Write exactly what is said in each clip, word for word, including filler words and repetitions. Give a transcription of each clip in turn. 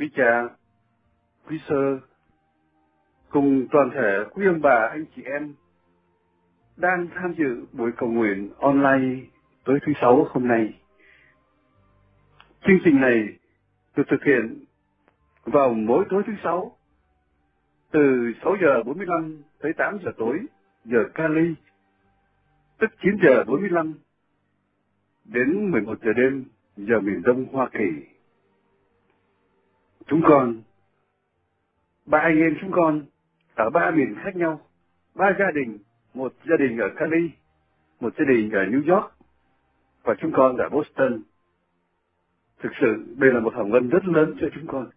quý cha, quý sơ, cùng toàn thể quý ông bà, anh chị em đang tham dự buổi cầu nguyện online tối thứ Sáu hôm nay. Chương trình này được thực hiện vào mỗi tối thứ Sáu từ sáu giờ bốn mươi lăm tới tám giờ tối giờ Cali, tức chín giờ bốn mươi lăm đến mười một giờ đêm giờ miền Đông Hoa Kỳ. Chúng con, ba anh em chúng con ở ba miền khác nhau, ba gia đình, một gia đình ở Cali, một gia đình ở New York và chúng con ở Boston. Thực sự đây là một hồng ân rất lớn cho chúng con.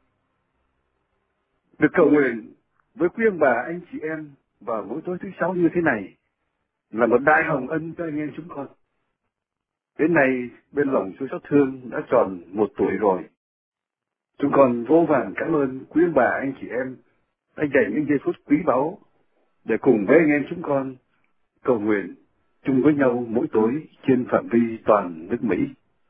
Được cầu nguyện với quý ông bà, anh chị em vào mỗi tối thứ Sáu như thế này là một đại hồng ân cho anh em chúng con. Đến nay bên lòng Chúa xót thương đã tròn một tuổi rồi. Chúng con vô vàn cảm ơn quý ông bà, anh chị em đã dành những giây phút quý báu để cùng với anh em chúng con cầu nguyện chung với nhau mỗi tối trên phạm vi toàn nước Mỹ.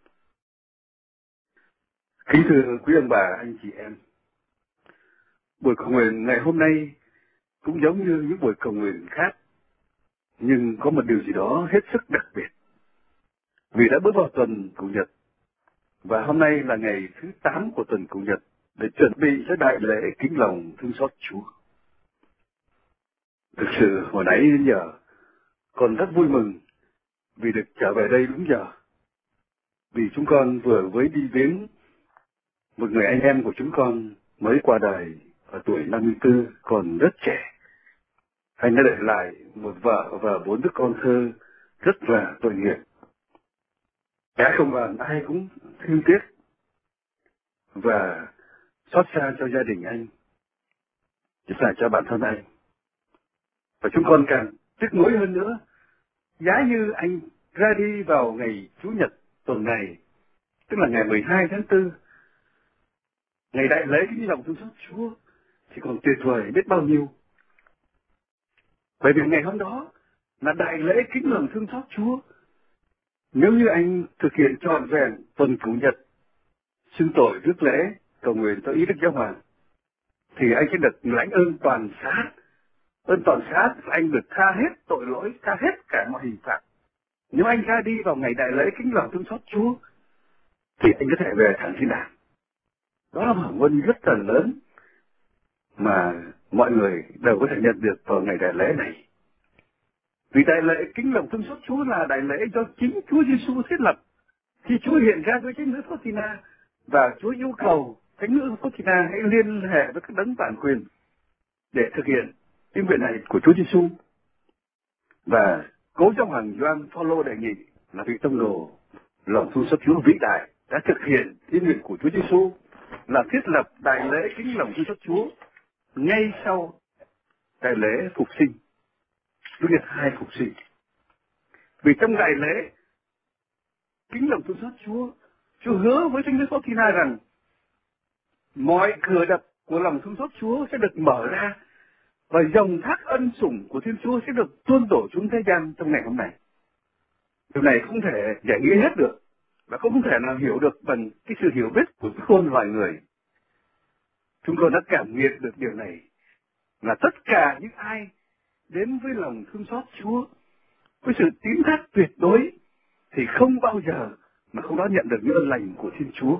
Kính thưa quý ông bà, anh chị em, buổi cầu nguyện ngày hôm nay cũng giống như những buổi cầu nguyện khác, nhưng có một điều gì đó hết sức đặc biệt. Vì đã bước vào tuần Chủ nhật, và hôm nay là ngày thứ tám của tuần Chủ nhật để chuẩn bị cho đại lễ kính lòng thương xót Chúa. Thực sự hồi nãy đến giờ còn rất vui mừng vì được trở về đây đúng giờ. Vì chúng con vừa mới đi viếng một người anh em của chúng con mới qua đời ở tuổi năm mươi tư, còn rất trẻ. Anh đã để lại một vợ và bốn đứa con thơ rất là tội nghiệp. Cả không bàn ai cũng thương tiếc và xót xa cho gia đình anh, nhất là cho bản thân anh. Và chúng con càng tiếc nuối hơn nữa, giá như anh ra đi vào ngày Chủ nhật tuần này, tức là ngày mười hai tháng tư, ngày đại lễ kính lòng thương xót Chúa, thì còn tuyệt vời biết bao nhiêu. Bởi vì ngày hôm đó là đại lễ kính lòng thương xót Chúa. Nếu như anh thực hiện trọn vẹn tuần Chủ nhật, xưng tội rước lễ, cầu nguyện cho ý Đức Giáo Hoàng, thì anh sẽ được lãnh ơn toàn xá. Ơn toàn xá là anh được tha hết tội lỗi, tha hết cả mọi hình phạt. Nếu anh ra đi vào ngày đại lễ kính lòng thương xót Chúa, thì anh có thể về thẳng thiên đàng. Đó là một hồng ân rất là lớn mà mọi người đều có thể nhận được vào ngày đại lễ này. Vì đại lễ kính lòng thương xót Chúa là đại lễ do chính Chúa Giêsu thiết lập. Khi Chúa hiện ra với thánh nữ Fatima và Chúa yêu cầu thánh nữ Fatima hãy liên hệ với các đấng bản quyền để thực hiện tiếng nguyện này của Chúa Giêsu. Và Cố Giáo hoàng Gioan Phaolô đề nghị là vị tông đồ lòng thương xót Chúa vĩ đại đã thực hiện tiếng nguyện của Chúa Giêsu là thiết lập đại lễ kính lòng thương xót Chúa ngay sau đại lễ phục sinh, Chúa Nhật hai phục sinh. Vì trong đại lễ kính lòng thương xót Chúa, Chúa hứa với thánh nữ Fatima rằng mọi cửa đập của lòng thương xót Chúa sẽ được mở ra và dòng thác ân sủng của Thiên Chúa sẽ được tuôn đổ xuống thế gian trong ngày hôm nay. Điều này không thể giải nghĩa hết được và cũng không thể nào hiểu được bằng cái sự hiểu biết của khôn loài người. Chúng tôi đã cảm nghiệm được điều này là tất cả những ai đến với lòng thương xót Chúa với sự tín thác tuyệt đối thì không bao giờ mà không đón nhận được những ơn lành của Thiên Chúa.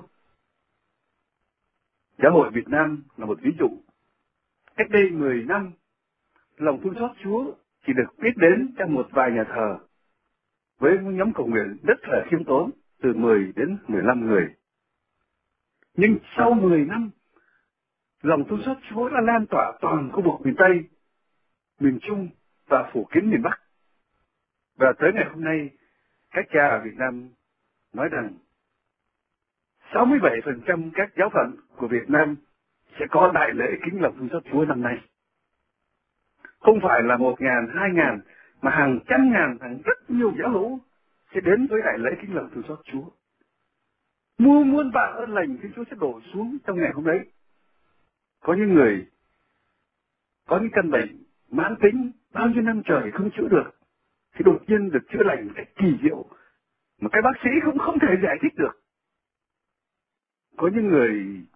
Giáo hội Việt Nam là một ví dụ. Cách đây mười năm, lòng thương xót Chúa chỉ được biết đến trong một vài nhà thờ với nhóm cầu nguyện rất là khiêm tốn, từ mười đến mười lăm người. Nhưng sau mười năm, lòng thương xót Chúa đã lan tỏa toàn khu vực miền Tây, miền Trung và phủ kín miền Bắc. Và tới ngày hôm nay, các cha ở Việt Nam nói rằng sáu mươi bảy phần trăm các giáo phận của Việt Nam sẽ có đại lễ kính lòng thương xót Chúa năm nay. Không phải là một ngàn, hai ngàn, mà hàng trăm ngàn, hàng rất nhiều giáo hữu sẽ đến với đại lễ kính lòng thương xót Chúa. Muôn muôn vạn ơn lành Thiên Chúa sẽ đổ xuống trong ngày hôm đấy. Có những người có những căn bệnh mãn tính bao nhiêu năm trời không chữa được, thì đột nhiên được chữa lành một cách kỳ diệu mà các bác sĩ cũng không thể giải thích được. Có những người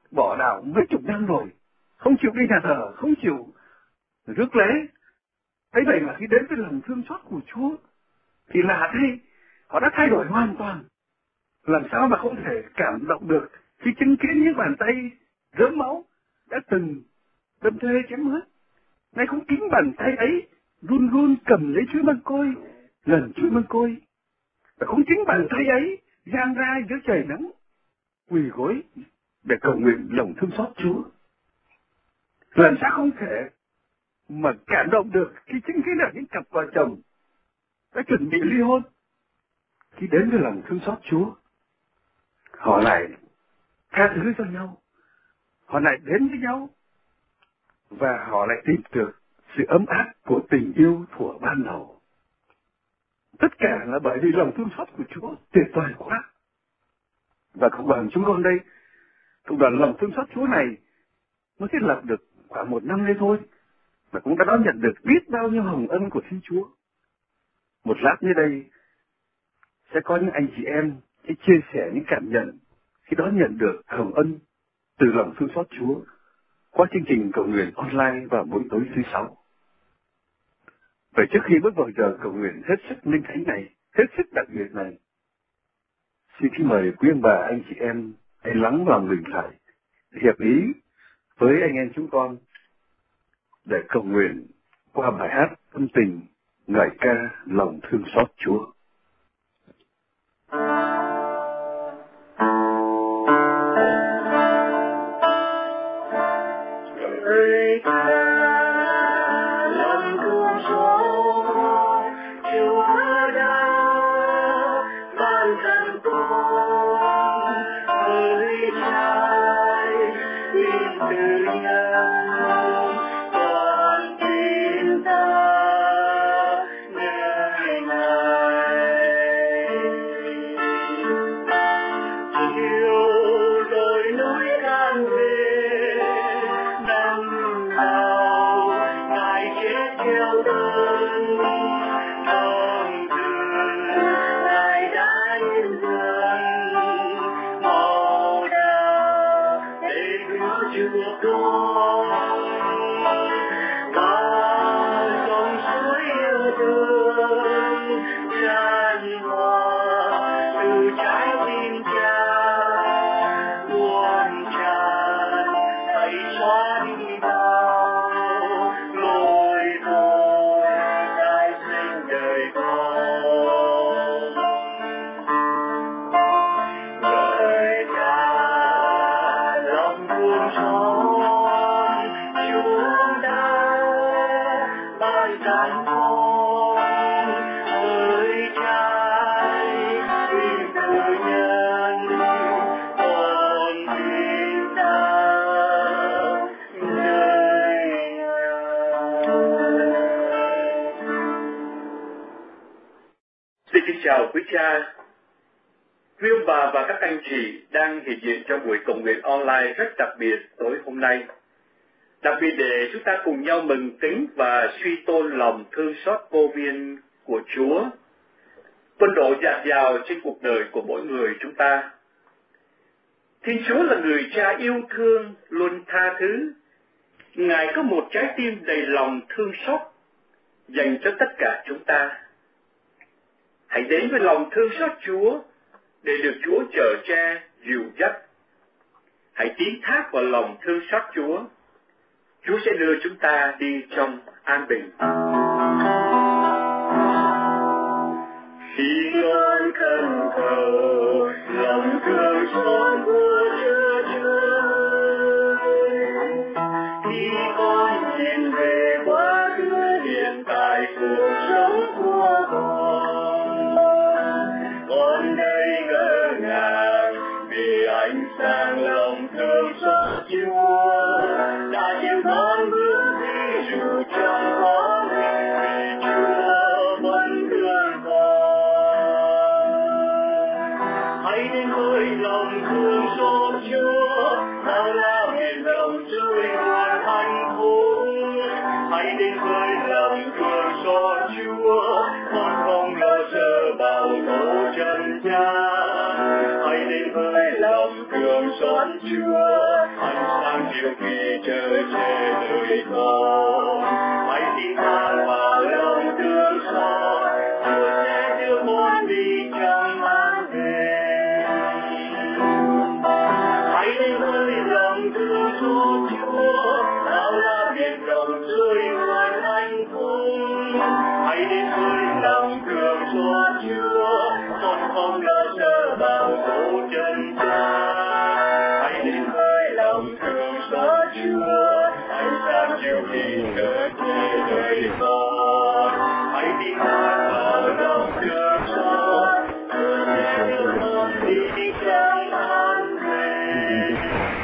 bỏ đạo mấy chục năm rồi, không chịu đi nhà thờ, không chịu rước lễ. Thế vậy mà khi đến với lòng thương xót của Chúa thì lạ thay, họ đã thay đổi hoàn toàn. Làm sao mà không thể cảm động được khi chứng kiến những bàn tay rớm máu đã từng đâm thê chém hết. Nay không kính bàn tay ấy run run cầm lấy chuỗi măng côi, lần chuỗi măng côi. Và không chính bàn tay ấy giang ra giữa trời nắng, quỳ gối để cầu nguyện lòng thương xót Chúa. Làm sao không thể mà cảm động được khi chứng kiến được những cặp vợ chồng đã chuẩn bị ly hôn, khi đến với lòng thương xót Chúa, họ lại tha thứ cho nhau, họ lại đến với nhau, và họ lại tìm được sự ấm áp của tình yêu thuở ban đầu. Tất cả là bởi vì lòng thương xót của Chúa tuyệt vời quá. Và cộng đoàn chúng con đây, cộng đoàn lòng thương xót Chúa này mới thiết lập được khoảng một năm đây thôi, và cũng đã đón nhận được biết bao nhiêu hồng ân của Thiên Chúa. Một lát như đây sẽ có những anh chị em sẽ chia sẻ những cảm nhận khi đón nhận được hồng ân từ lòng thương xót Chúa qua chương trình cầu nguyện online vào mỗi tối thứ sáu. Vậy trước khi bước vào giờ cầu nguyện hết sức linh thánh này, hết sức đặc biệt này, xin kính mời quý ông bà, anh chị em hãy lắng lòng mình lại, hiệp ý với anh em chúng con để cầu nguyện qua bài hát tâm tình ngợi ca lòng thương xót Chúa. Chào quý cha, quý ông bà và các anh chị đang hiện diện trong buổi cầu nguyện online rất đặc biệt tối hôm nay. Đặc biệt để chúng ta cùng nhau mừng kính và suy tôn lòng thương xót vô biên của Chúa, quân độ dạt dào trên cuộc đời của mỗi người chúng ta. Thiên Chúa là người cha yêu thương, luôn tha thứ. Ngài có một trái tim đầy lòng thương xót dành cho tất cả chúng ta. Hãy đến với lòng thương xót Chúa để được Chúa chở che, dìu dắt. Hãy tín thác vào lòng thương xót Chúa. Chúa sẽ đưa chúng ta đi trong an bình. Khi con khẩn cầu lòng thương xót của Chúa trời, khi con nhìn về quá khứ hiện tại cuộc sống của con, con đây ngỡ ngàng vì ánh sáng lòng thương xót Chúa đã yêu con bước đi dù chẳng có vì Chúa vẫn thương con. Hãy đến với lòng thương xót Chúa, bao la biển rộng trôi nguồn hạnh phúc. Hãy đến với lòng thương xót Chúa, con không lo sợ bao tố trần gian. Hãy đến với lòng thương xót Chúa, nhiều khi chờ che đời con. Hãy tin ta vào lòng thương xót, Chúa sẽ đưa con đi trong an về. Hãy đến với lòng thương xót Chúa, nào là biển rộng rơi ngoài hạnh phúc. Hãy đến với lòng thương xót Chúa, con không lo sợ bao số chân gian. Hãy đến với lòng thương xót Chúa, hãy sáng chiều khi cờ che đời con. Hãy tin vào lòng thương xót, Chúa sẽ đưa con đi trong an về.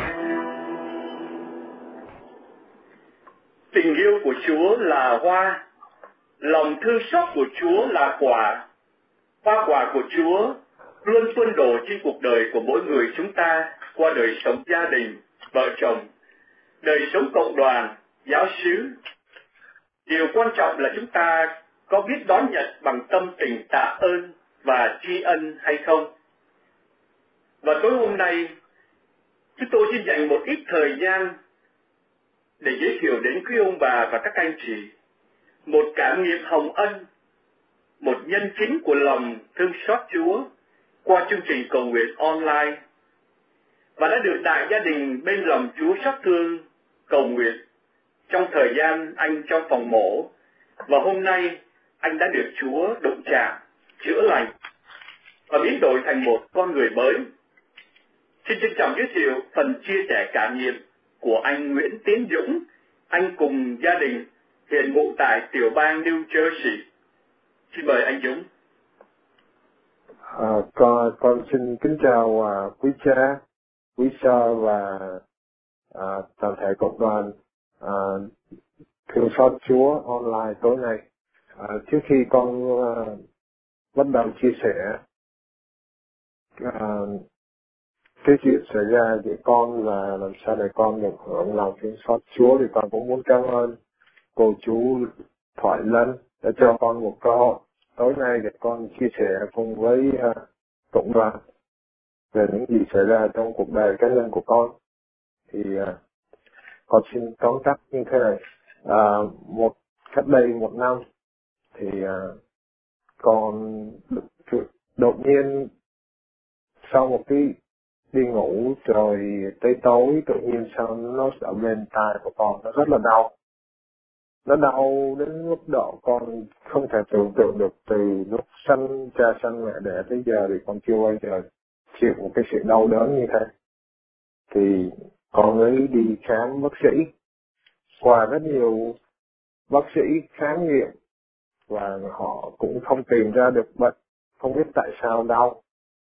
Tình yêu của Chúa là hoa, lòng thương xót của Chúa là quả. Hoa quả của Chúa luôn tuôn đổ trên cuộc đời của mỗi người chúng ta qua đời sống gia đình, vợ chồng, đời sống cộng đoàn, giáo xứ. Điều quan trọng là chúng ta có biết đón nhận bằng tâm tình tạ ơn và tri ân hay không. Và tối hôm nay, chúng tôi xin dành một ít thời gian để giới thiệu đến quý ông bà và các anh chị một cảm nghiệm hồng ân, một nhân chứng của lòng thương xót Chúa qua chương trình cầu nguyện online, và đã được đại gia đình bên lòng Chúa xót thương cầu nguyện trong thời gian anh trong phòng mổ, và hôm nay anh đã được Chúa đụng chạm, chữa lành và biến đổi thành một con người mới. Xin trân trọng giới thiệu phần chia sẻ cảm nghiệm của anh Nguyễn Tiến Dũng, anh cùng gia đình hiện ngụ tại tiểu bang New Jersey. Xin mời anh Dũng. À, con, con xin kính chào à, quý cha, quý sơ và à, toàn thể cộng đoàn à, thương xót Chúa online tối nay. À, trước khi con à, bắt đầu chia sẻ à, cái chuyện xảy ra với con và làm sao để con được hưởng lòng thương xót Chúa, thì con cũng muốn cảm ơn cô chú Thoại Lân đã cho con một cơ hội tối nay để con chia sẻ cùng với uh, cộng đoàn về những gì xảy ra trong cuộc đời cá nhân của con. Thì uh, con xin tóm tắt như thế này. Uh, một cách đây một năm thì uh, con đột nhiên sau một cái đi ngủ rồi tới tối tự nhiên sao nó ở bên tai của con nó rất là đau. Nó đau đến mức độ con không thể tưởng tượng được, từ lúc sanh cha sanh mẹ đẻ tới giờ thì con chưa bao giờ chịu một cái sự đau đớn như thế. Thì con mới đi khám bác sĩ, qua rất nhiều bác sĩ khám nghiệm và họ cũng không tìm ra được bệnh, không biết tại sao đau.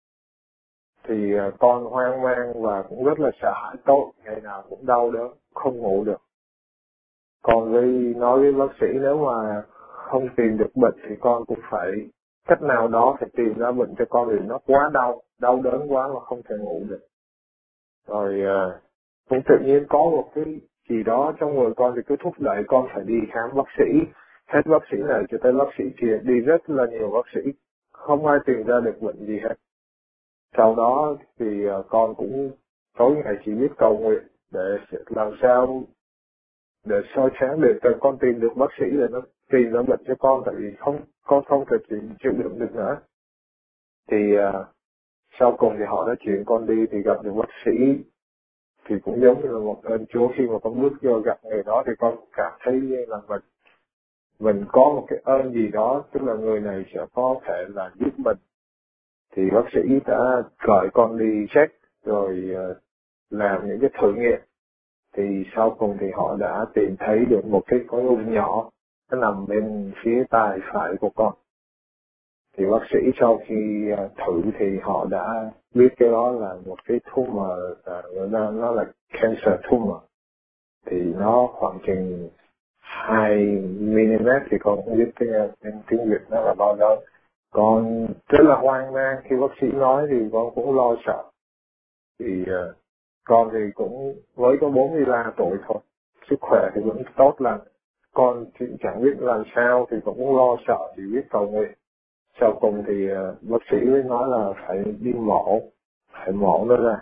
Thì con hoang mang và cũng rất là sợ hãi, tội ngày nào cũng đau đớn, không ngủ được. Con với nói với bác sĩ nếu mà không tìm được bệnh thì con cũng phải cách nào đó phải tìm ra bệnh cho con, vì nó quá đau, đau đớn quá mà không thể ngủ được. Rồi uh, cũng tự nhiên có một cái gì đó trong người con thì cứ thúc đẩy con phải đi khám bác sĩ, hết bác sĩ này cho tới bác sĩ kia, đi rất là nhiều bác sĩ, không ai tìm ra được bệnh gì hết. Sau đó thì uh, con cũng tối ngày chỉ biết cầu nguyện để làm sao để soi sáng, để con tìm được bác sĩ để nó tìm ra bệnh cho con, tại vì không con không thể chịu, chịu đựng được nữa. Thì uh, sau cùng thì họ đã chuyển con đi, thì gặp được bác sĩ thì cũng giống như là một ơn Chúa. Khi mà con bước vô gặp người đó thì con cảm thấy là mình mình có một cái ơn gì đó, tức là người này sẽ có thể là giúp mình. Thì bác sĩ đã gọi con đi check rồi uh, làm những cái thử nghiệm. Thì sau cùng thì họ đã tìm thấy được một cái khối u nhỏ, nó nằm bên phía tai phải của con. Thì bác sĩ sau khi uh, thử thì họ đã biết cái đó là một cái tumor, uh, nó, nó là cancer tumor. Thì nó khoảng chừng hai mi-li-mét, thì con không biết cái tên tiếng Việt nó là bao lâu. Con rất là hoang mang khi bác sĩ nói, thì con cũng lo sợ. Thì uh, con thì cũng với có bốn mươi ba tuổi thôi, sức khỏe thì vẫn tốt lắm. Con thì chẳng biết làm sao thì cũng lo sợ, chỉ biết cầu nguyện. Sau cùng thì uh, bác sĩ mới nói là phải đi mổ, phải mổ nó ra.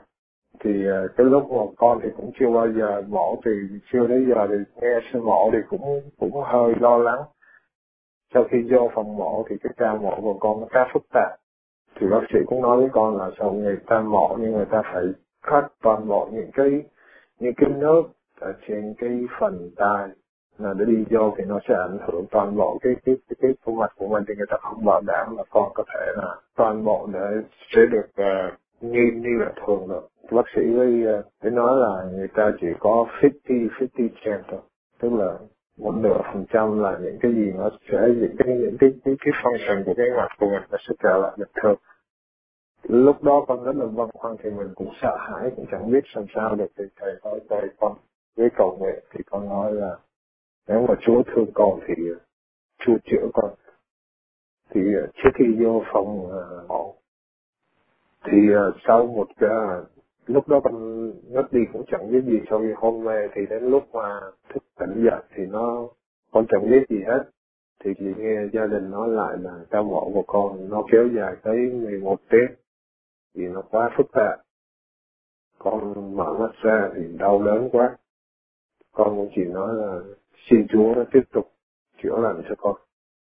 thì cái lúc mà con thì cũng chưa bao giờ mổ, thì chưa đến giờ thì nghe sinh mổ thì cũng cũng hơi lo lắng. Sau khi vô phòng mổ thì cái ca mổ của con nó khá phức tạp, thì bác sĩ cũng nói với con là sau người ta mổ nhưng người ta phải cắt toàn bộ những cái những cái nớp ở trên cái phần tai là để đi vô, thì nó sẽ ảnh hưởng toàn bộ cái cái cái cái khuôn mặt của mình, thì người ta không bảo đảm là con có thể là toàn bộ để sẽ được uh, như như là thường được. Bác sĩ với uh, với nói là người ta chỉ có fifty fifty chance thôi, tức là một nửa phần trăm là những cái gì nó sẽ những cái những cái cái, cái function của cái mặt của mình nó sẽ trở lại bình thường. Lúc đó con rất là băn khoăn, thì mình cũng sợ hãi, cũng chẳng biết làm sao được. Thì thầy nói thầy con với cầu nguyện, thì con nói là nếu mà Chúa thương con thì Chúa chữa con. Thì trước khi vô phòng mổ uh, thì uh, sau một cái uh, lúc đó con ngất đi cũng chẳng biết gì. Sau khi hôm về thì đến lúc mà thức tỉnh dậy thì nó con chẳng biết gì hết. Thì chỉ nghe gia đình nói lại là ca mổ của con nó kéo dài tới mười một tiếng vì nó quá phức tạp. Con mở mắt ra thì đau đớn quá. Con cũng chỉ nói là xin Chúa nó tiếp tục chữa lành cho con.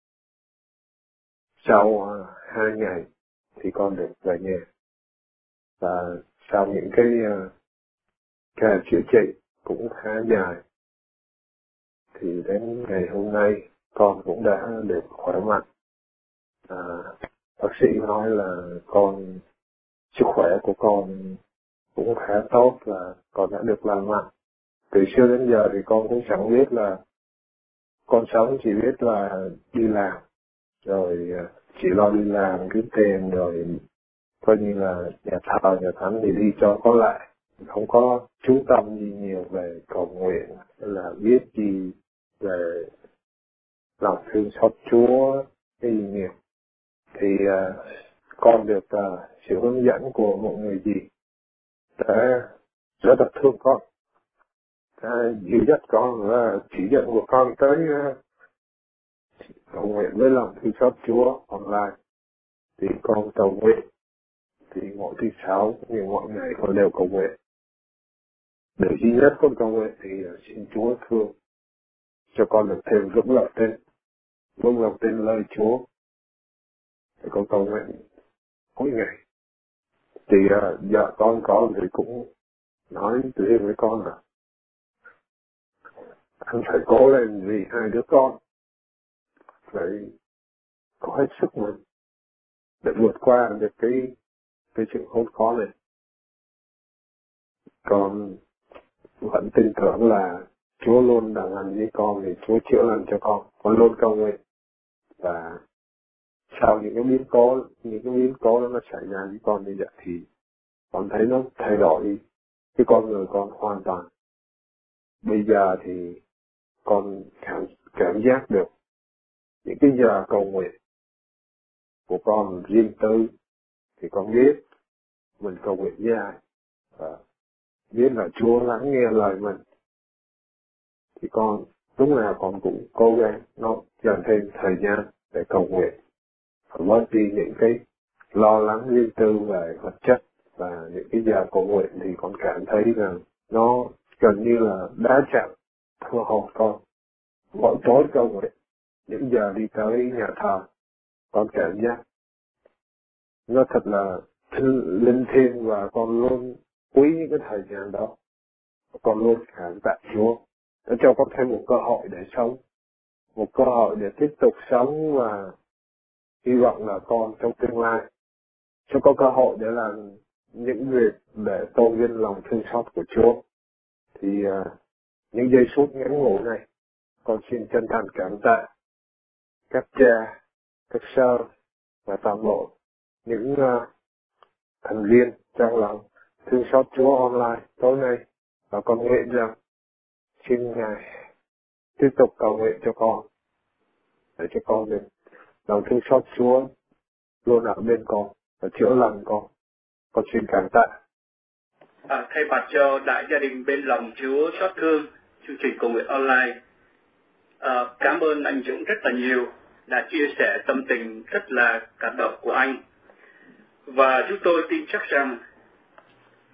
Sau uh, hai ngày thì con được về nhà. Và sau những cái uh, ca chữa trị cũng khá dài, thì đến ngày hôm nay con cũng đã được khỏe mạnh. À, bác sĩ nói là con sức khỏe của con cũng khá tốt và con đã được lành mạnh. Từ xưa đến giờ thì con cũng chẳng biết là con sống, chỉ biết là đi làm, rồi chỉ lo đi làm kiếm tiền, rồi coi như là nhà thờ nhà thánh thì đi cho có lại, không có chú tâm gì nhiều về cầu nguyện hay là biết gì về lòng thương xót Chúa cái gì nhiều. Thì uh, con được uh, sự hướng dẫn của một người gì đã rất là thương con, đã dìu dắt con và chỉ dẫn của con tới uh, cầu nguyện với lòng thương xót Chúa online. Thì con cầu nguyện, thì mỗi thứ sáu như mọi ngày con đều cầu nguyện. Để duy nhất con cầu nguyện thì uh, xin Chúa thương cho con được thêm vững lòng tin, vững lòng tin lời Chúa. Thì con cầu nguyện mỗi ngày. Thì uh, vợ con có thì cũng nói riêng với con là anh phải cố lên vì hai đứa con, phải có hết sức mình để vượt qua được cái cái chuyện khốn khó này. Con vẫn tin tưởng là Chúa luôn đồng hành với con, thì Chúa chữa lành cho con. Con luôn cầu nguyện, và sau những cái biến cố những cái biến cố đó nó xảy ra với con như vậy thì con thấy nó thay đổi cái con người con hoàn toàn. Bây giờ thì con cảm cảm giác được những cái giờ cầu nguyện của con riêng tư, thì con biết mình cầu nguyện với ai, và biết là Chúa lắng nghe lời mình. Thì con lúc nào con cũng cố gắng nó dành thêm thời gian để cầu nguyện, và bớt đi những cái lo lắng riêng tư về vật chất. Và những cái giờ cầu nguyện thì con cảm thấy rằng nó gần như là đá chạm thua hồn con. Mỗi tối cầu nguyện, những giờ đi tới nhà thờ, con cảm giác nó thật là linh thiêng, và con luôn quý những cái thời gian đó. Con luôn cảm tạ Chúa đã cho con thêm một cơ hội để sống, một cơ hội để tiếp tục sống, và hy vọng là con trong tương lai sẽ có cơ hội để làm những việc để tôn vinh lòng thương xót của Chúa. Thì uh, những giây phút ngắn ngủi này, con xin chân thành cảm tạ các cha, các sơ và toàn bộ những uh, thành viên trong lòng thương xót Chúa online tối nay. Và con nguyện rằng xin Ngài tiếp tục cầu nguyện cho con, để cho con được lòng thương xót Chúa luôn ở bên con và chữa lành con. Con xin cảm tạ. À, thay mặt cho đại gia đình bên lòng Chúa xót thương chương trình cầu nguyện online, à, cảm ơn anh Dũng rất là nhiều đã chia sẻ tâm tình rất là cảm động của anh. Và chúng tôi tin chắc rằng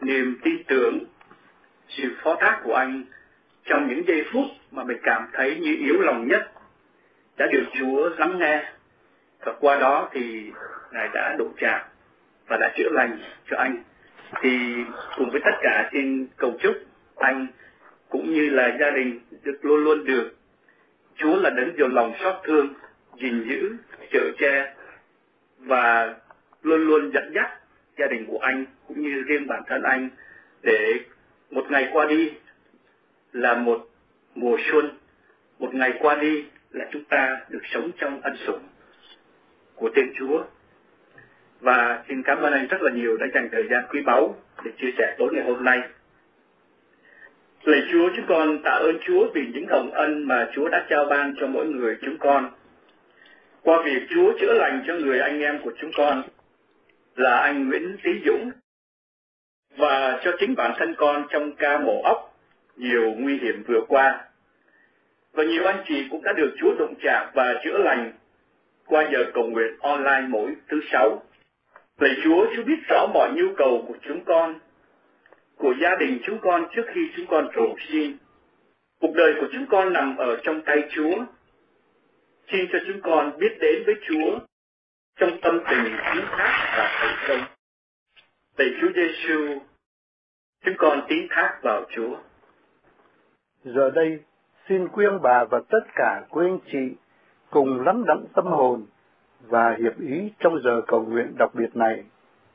niềm tin tưởng, sự phó thác của anh trong những giây phút mà mình cảm thấy như yếu lòng nhất đã được Chúa lắng nghe, và qua đó thì Ngài đã đụng chạm và đã chữa lành cho anh. Thì cùng với tất cả xin cầu chúc anh cũng như là gia đình được luôn luôn được Chúa là đấng giàu lòng xót thương, gìn giữ, chở che và luôn luôn dẫn dắt gia đình của anh cũng như riêng bản thân anh, để một ngày qua đi là một mùa xuân, một ngày qua đi là chúng ta được sống trong ân sủng của tên Chúa. Và xin cảm ơn anh rất là nhiều đã dành thời gian quý báu để chia sẻ tối ngày hôm nay. Lạy Chúa, chúng con tạ ơn Chúa vì những hồng ân mà Chúa đã trao ban cho mỗi người chúng con. Qua việc Chúa chữa lành cho người anh em của chúng con là anh Nguyễn Tý Dũng, và cho chính bản thân con trong ca mổ óc nhiều nguy hiểm vừa qua. Và nhiều anh chị cũng đã được Chúa đụng chạm và chữa lành qua giờ cầu nguyện online mỗi thứ sáu. Lạy Chúa, Chúa biết rõ mọi nhu cầu của chúng con, của gia đình chúng con trước khi chúng con cầu xin. Cuộc đời của chúng con nằm ở trong tay Chúa. Xin cho chúng con biết đến với Chúa trong tâm tình tín thác và thành công. Lạy Chúa Giêsu, chúng con tín thác vào Chúa. Giờ đây, xin quý ông bà và tất cả quý anh chị cùng lắng đọng tâm hồn và hiệp ý trong giờ cầu nguyện đặc biệt này.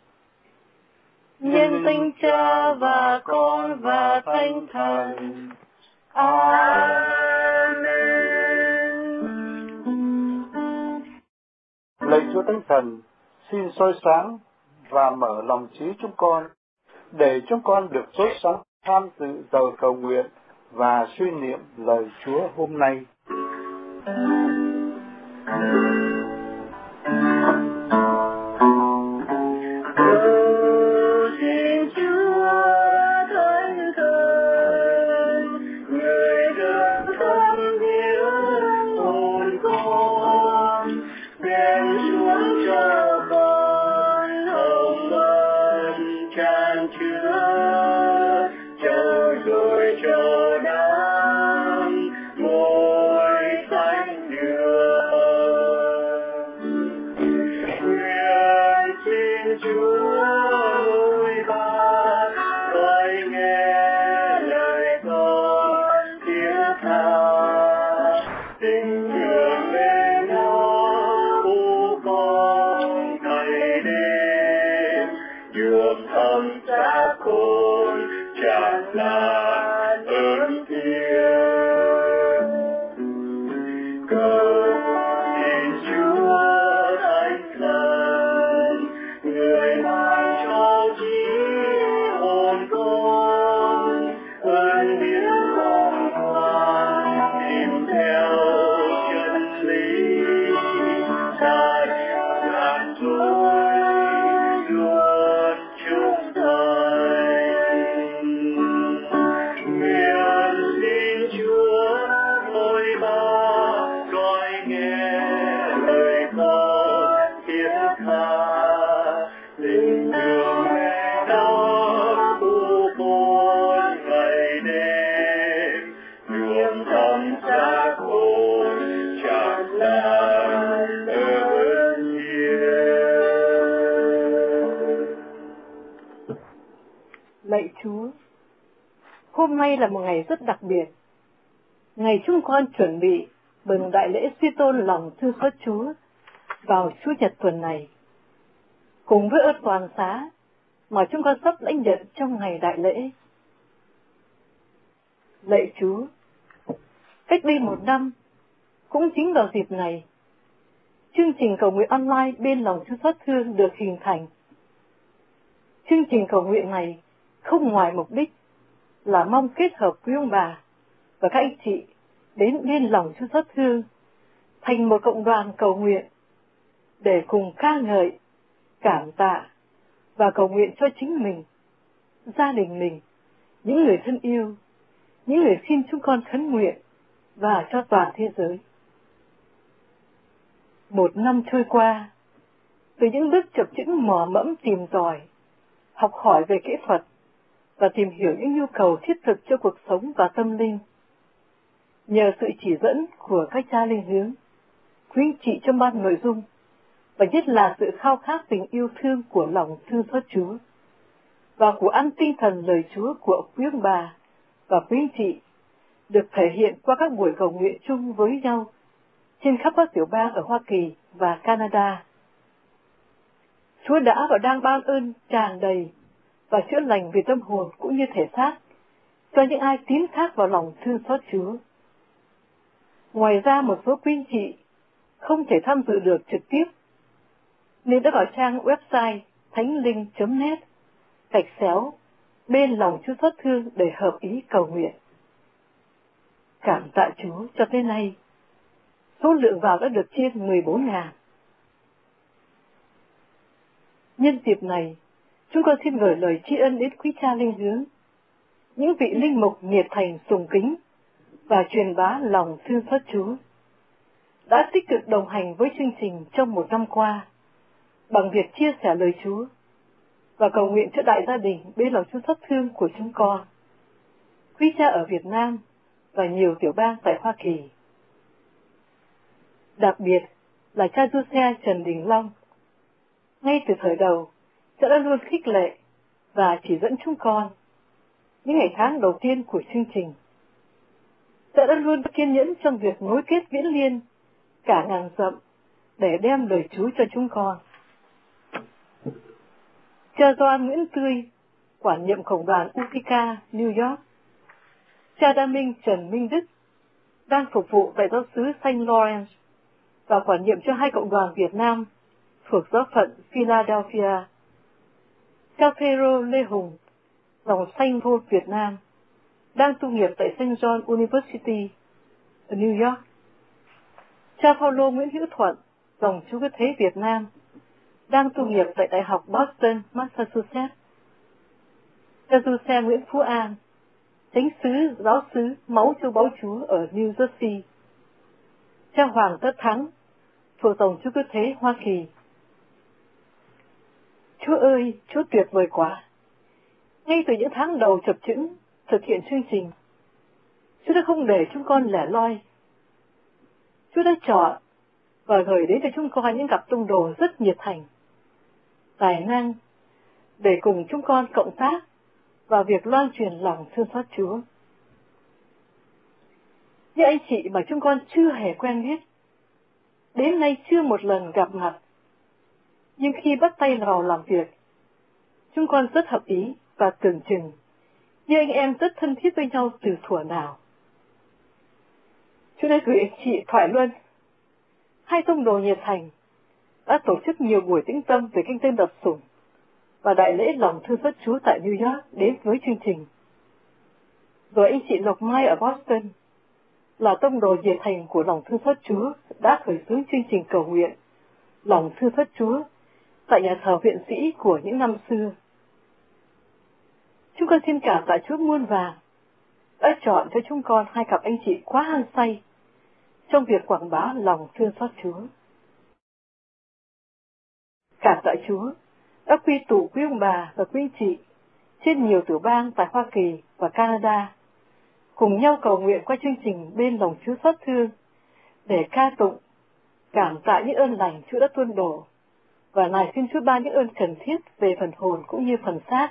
Nhân danh Cha và Con và Thánh Thần. Amen. Lạy Chúa Thánh Thần, xin soi sáng và mở lòng trí chúng con, để chúng con được sốt sắng tham dự giờ cầu nguyện và suy niệm lời Chúa hôm nay. Lạy Chúa, hôm nay là một ngày rất đặc biệt, ngày chúng con chuẩn bị mừng đại lễ suy tôn lòng thương xót Chúa vào Chủ nhật tuần này, cùng với ơn toàn xá mà chúng con sắp lãnh nhận trong ngày đại lễ. Lạy Chúa, cách đây một năm, cũng chính vào dịp này, chương trình cầu nguyện online bên lòng Chúa xót thương được hình thành. Chương trình cầu nguyện này không ngoài mục đích là mong kết hợp quý ông bà và các anh chị đến bên lòng Chúa xót thương thành một cộng đoàn cầu nguyện để cùng ca ngợi, cảm tạ và cầu nguyện cho chính mình, gia đình mình, những người thân yêu, những người xin chúng con khấn nguyện và cho toàn thế giới. Một năm trôi qua, từ những bước chập chững mò mẫm tìm tòi, học hỏi về kỹ thuật và tìm hiểu những nhu cầu thiết thực cho cuộc sống và tâm linh. Nhờ sự chỉ dẫn của các cha linh hướng, quý anh chị trong ban nội dung, và nhất là sự khao khát tình yêu thương của lòng thương xót Chúa, và của ăn tinh thần lời Chúa của quý ông bà và quý anh chị, được thể hiện qua các buổi cầu nguyện chung với nhau trên khắp các tiểu bang ở Hoa Kỳ và Canada. Chúa đã và đang ban ơn tràn đầy và chữa lành về tâm hồn cũng như thể xác cho những ai tín thác vào lòng thương xót Chúa. Ngoài ra, một số quý anh chị không thể tham dự được trực tiếp nên đã vào trang website thánh linh chấm net gạch xéo bên lòng Chúa xót thương để hợp ý cầu nguyện. Cảm tạ Chúa, cho tới nay số lượng vào đã được trên mười bốn nghìn. Nhân dịp này, chúng con xin gửi lời tri ân đến quý cha linh hướng, những vị linh mục nhiệt thành sùng kính và truyền bá lòng thương xót Chúa, đã tích cực đồng hành với chương trình trong một năm qua, bằng việc chia sẻ lời Chúa và cầu nguyện cho đại gia đình bên lòng Chúa xót thương của chúng con, quý cha ở Việt Nam và nhiều tiểu bang tại Hoa Kỳ. Đặc biệt là cha du xe Trần Đình Long, ngay từ thời đầu, cha đã luôn khích lệ và chỉ dẫn chúng con những ngày tháng đầu tiên của chương trình. Cha đã luôn kiên nhẫn trong việc nối kết viễn liên cả ngàn dặm để đem lời Chúa cho chúng con. Cha Doan Nguyễn Tươi, quản nhiệm cộng đoàn Utica, New York. Cha Đa Minh Trần Minh Đức, đang phục vụ tại giáo xứ Saint Lawrence và quản nhiệm cho hai cộng đoàn Việt Nam thuộc giáo phận Philadelphia. Cha Phêrô Lê Hùng, dòng Saint Paul Việt Nam, đang tu nghiệp tại Saint John University ở New York. Cha Phaolô Nguyễn Hữu Thuận, dòng Chúa Cứu Thế Việt Nam, đang tu nghiệp tại Đại học Boston, Massachusetts. Cha Du Xe Nguyễn Phú An, chánh sứ giáo sứ Máu Châu Báu Chúa ở New Jersey. Cha Hoàng Tất Thắng, thuộc dòng Chúa Cứu Thế Hoa Kỳ. Chúa ơi, Chúa tuyệt vời quá! Ngay từ những tháng đầu chập chững thực hiện chương trình, Chúa đã không để chúng con lẻ loi. Chúa đã chọn và gửi đến cho chúng con những cặp tông đồ rất nhiệt thành, tài năng để cùng chúng con cộng tác vào việc loan truyền lòng thương xót Chúa. Những anh chị mà chúng con chưa hề quen biết, đến nay chưa một lần gặp mặt, nhưng khi bắt tay vào làm việc, chúng con rất hợp ý và tưởng chừng như anh em rất thân thiết với nhau từ thuở nào. Chúa đã gửi anh chị Thoại Luân, hai tông đồ nhiệt thành, đã tổ chức nhiều buổi tĩnh tâm về kinh tên đập sủng và đại lễ lòng thương xót Chúa tại New York đến với chương trình. Rồi anh chị Lộc Mai ở Boston là tông đồ nhiệt thành của lòng thương xót Chúa đã khởi xướng chương trình cầu nguyện lòng thương xót Chúa tại nhà thờ huyện sĩ của những năm xưa. Chúng con xin cảm tạ Chúa muôn vàn đã chọn cho chúng con hai cặp anh chị quá hăng say trong việc quảng bá lòng thương xót Chúa. Cảm tạ Chúa đã quy tụ quý ông bà và quý anh chị trên nhiều tiểu bang tại Hoa Kỳ và Canada cùng nhau cầu nguyện qua chương trình bên lòng Chúa xót thương để ca tụng, cảm tạ những ơn lành Chúa đã tuôn đổ và nài xin Chúa ban những ơn cần thiết về phần hồn cũng như phần xác.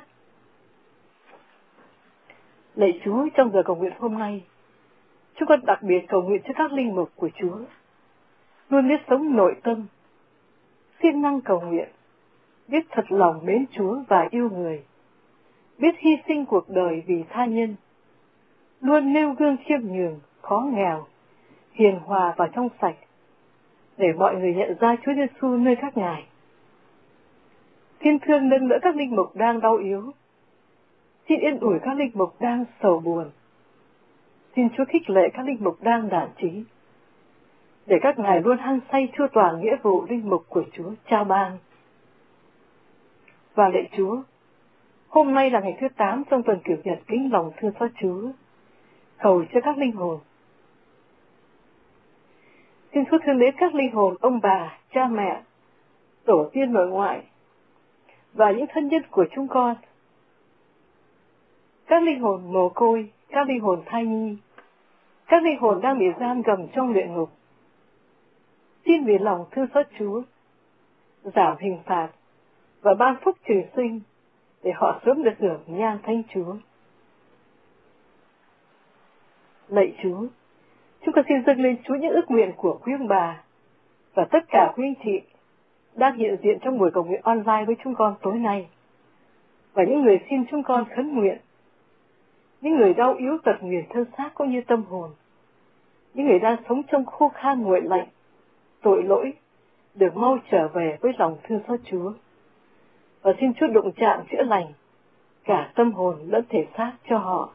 Lạy Chúa, trong giờ cầu nguyện hôm nay, chúng con đặc biệt cầu nguyện cho các linh mục của Chúa, luôn biết sống nội tâm, siêng năng cầu nguyện, biết thật lòng mến Chúa và yêu người, biết hy sinh cuộc đời vì tha nhân, luôn nêu gương khiêm nhường, khó nghèo, hiền hòa và trong sạch, để mọi người nhận ra Chúa Giêsu nơi các ngài. Thiên thương nâng đỡ các linh mục đang đau yếu, xin yên ủi các linh mục đang sầu buồn, xin Chúa khích lệ các linh mục đang đản trí, để các ngài luôn hăng say chu toàn nghĩa vụ linh mục của Chúa trao ban. Và lạy Chúa, hôm nay là ngày thứ tám trong tuần cửu nhật kính lòng thương xót Chúa, cầu cho các linh hồn. Xin Chúa thương đến các linh hồn ông bà, cha mẹ, tổ tiên nội ngoại và những thân nhân của chúng con. các linh hồn mồ côi, các linh hồn thai nhi, các linh hồn đang bị giam cầm trong luyện ngục. Xin vì lòng thương xót Chúa, giảm hình phạt và ban phúc trừ sinh để họ sớm được hưởng nhan thánh Chúa. Lạy Chúa, chúng con xin dâng lên Chúa những ước nguyện của quý ông bà và tất cả quý anh chị đang hiện diện trong buổi cầu nguyện online với chúng con tối nay, và những người xin chúng con khấn nguyện, những người đau yếu tật nguyền thân xác cũng như tâm hồn, những người đang sống trong khô khan nguội lạnh, tội lỗi, được mau trở về với lòng thương xót Chúa, và xin Chúa đụng chạm chữa lành cả tâm hồn lẫn thể xác cho họ.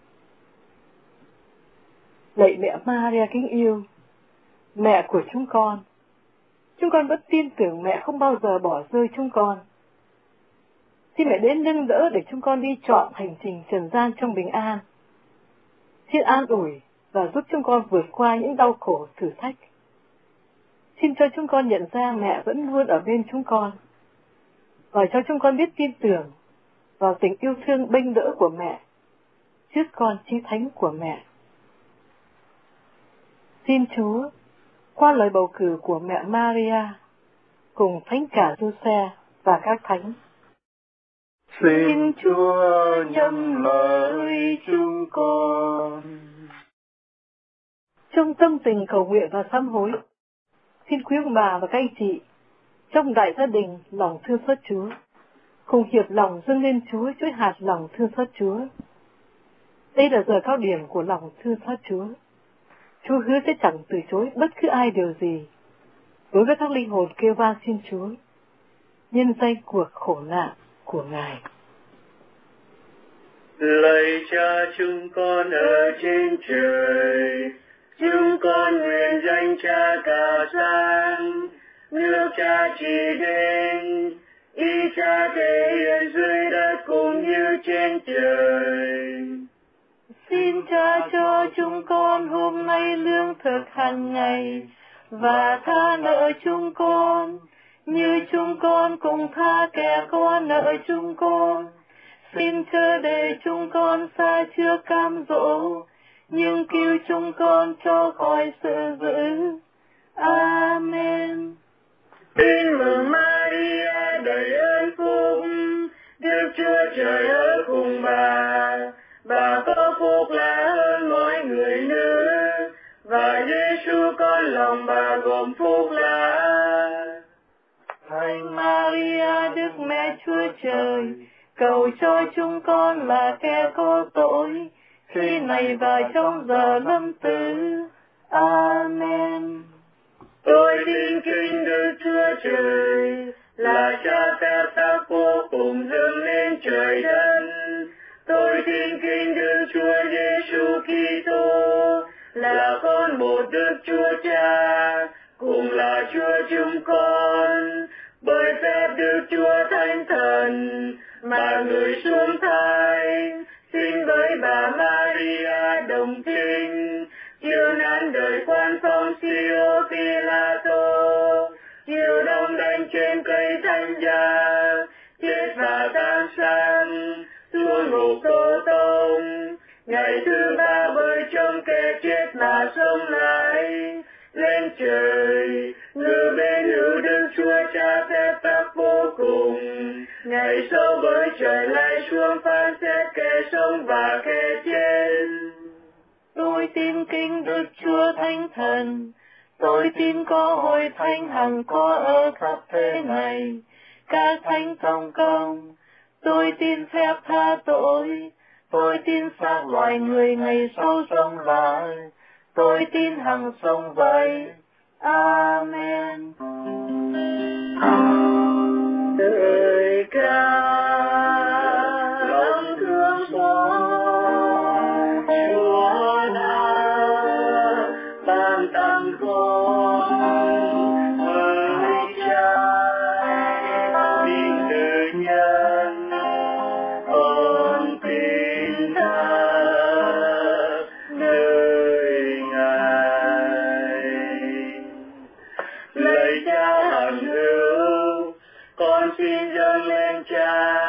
Lạy mẹ Maria kính yêu, mẹ của chúng con, chúng con vẫn tin tưởng mẹ không bao giờ bỏ rơi chúng con. Xin mẹ đến nâng đỡ để chúng con đi trọn hành trình trần gian trong bình an. Xin an ủi và giúp chúng con vượt qua những đau khổ thử thách. Xin cho chúng con nhận ra mẹ vẫn luôn ở bên chúng con, và cho chúng con biết tin tưởng vào tình yêu thương bênh đỡ của mẹ trước con chí thánh của mẹ. Xin Chúa, qua lời bầu cử của mẹ Maria, cùng Thánh cả Giuse và các thánh, xin Chúa nhắm lời chúng con. Trong tâm tình cầu nguyện và sám hối, xin quý ông bà và các anh chị trong đại gia đình lòng thương xót Chúa cùng hiệp lòng dâng lên Chúa chuỗi hạt lòng thương xót Chúa. Đây là giờ cao điểm của lòng thương xót Chúa. Chúa hứa sẽ chẳng từ chối bất cứ ai điều gì đối với các linh hồn kêu van xin Chúa nhân danh cuộc khổ nạn của Ngài. Lạy Cha chúng con ở trên trời, chúng con nguyện danh Cha cả sáng, nước Cha chỉ đến, ý Cha thể hiện dưới đất cũng như trên trời. Xin Cha cho chúng con hôm nay lương thực hàng ngày, và tha nợ chúng con, như chúng con cũng tha kẻ có nợ chúng con. Xin chớ để chúng con xa trước cam dỗ, nhưng cứu chúng con cho khỏi sự dữ. Amen. Tin mừng Maria đầy ơn phúc, Đức Chúa Trời ở cùng bà. Bà có phúc là hơn mọi người nữ, và Giêsu con lòng bà gồm phúc là. Thánh Maria Đức Mẹ Chúa Trời, cầu cho chúng con là kẻ có tội, khi này và trong giờ lâm tử. Amen. Tôi tin kính Đức Chúa Trời, là Cha phép tắc vô cùng dâng lên trời đất. Tôi tin kính Đức Chúa Giêsu Kitô, là con một Đức Chúa Cha, cùng là Chúa chúng con, bởi phép Đức Chúa Thánh Thần mà người xuống thai, xin với bà Maria đồng trinh, chịu nạn đời quan phong Sio Pilato, chịu đóng đinh trên cây thánh giá, chết và táng sang, xuống ngục Tô Tông, ngày thứ ba bởi trong kẻ chết mà sống lại, lên trời, ngự bên hữu Đức Chúa Cha phép tắc vô cùng, ngày sau bởi trời lại xuống phán xét kẻ sống và kẻ chết. Tôi tin kính Đức Chúa Thánh Thần, tôi tin có hội thánh hằng có ở khắp thế này, các thánh công công. Tôi tin phép tha tội, tôi tin xác loài người ngày sau sống lại, tôi tin hằng sống vậy. Amen. Đời ca lòng thương xót Chúa đã ban tặng con với trái tim tự nhân, con tin tha nơi Ngài. Lời Cha hằng hữu, con xin dâng lên Cha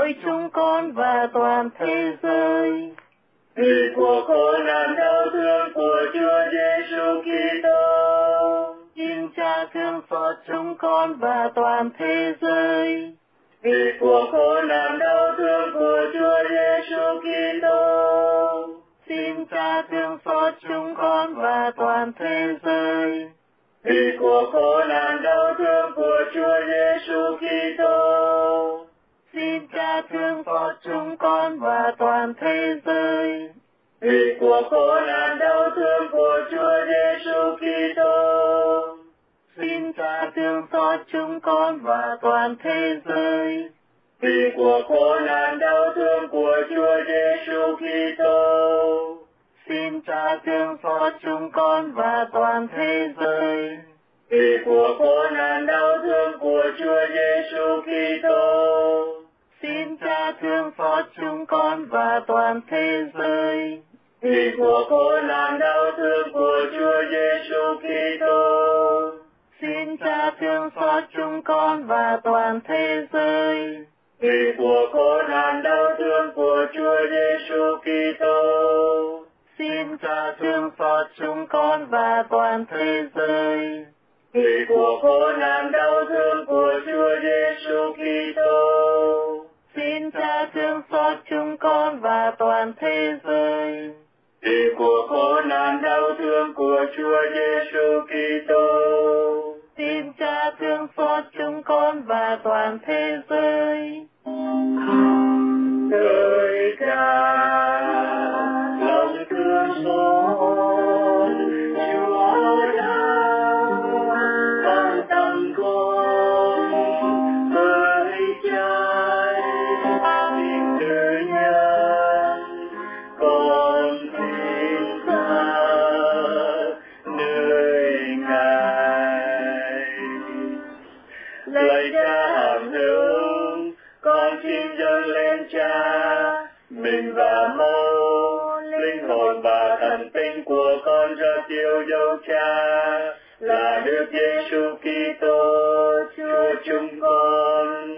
lỗi chúng con và toàn thế giới. Vì của khổ nạn đau thương của Chúa Giêsu Kitô, Xin Cha thương xót chúng con và toàn thế giới. vì của khổ nạn đau thương của Chúa Giêsu Kitô, Xin Cha thương xót chúng con và toàn thế giới. vì của khổ nạn đau thương của Chúa Giêsu Kitô, Xin Cha thương xót chúng con và toàn thế giới. vì của khổ nạn đau thương của Chúa Giêsu Kitô, Xin Cha thương xót chúng con và toàn thế giới. vì của khổ nạn đau thương của Chúa Giêsu Kitô, Xin Cha thương xót chúng con và toàn thế giới. vì của khổ nạn đau thương của Chúa Giêsu Kitô, Xin Cha thương xót chúng con và toàn thế giới. vì của khổ nạn đau thương của Chúa Giêsu Kitô, Xin Cha thương xót chúng con và toàn thế giới. vì của khổ nạn đau thương của Chúa Giêsu Kitô, Xin Cha thương xót chúng con và toàn thế giới. vì của khổ nạn đau thương của Chúa Giêsu Kitô, Xin Cha thương xót chúng con và toàn thế giới. vì của khổ nạn đau thương của Chúa Giêsu Kitô, Xin Cha thương xót chúng con và toàn thế giới. lời ca lòng thương xót Chúa đã ban tặng con với trái tim tự nhân, con tin ta nơi Ngài. Lạy Cha hằng hữu, con xin dâng lên Cha mình và mẫu, linh hồn và thần tinh của con rất yêu dấu Cha là Đức Giêsu Kitô Chúa chúng con.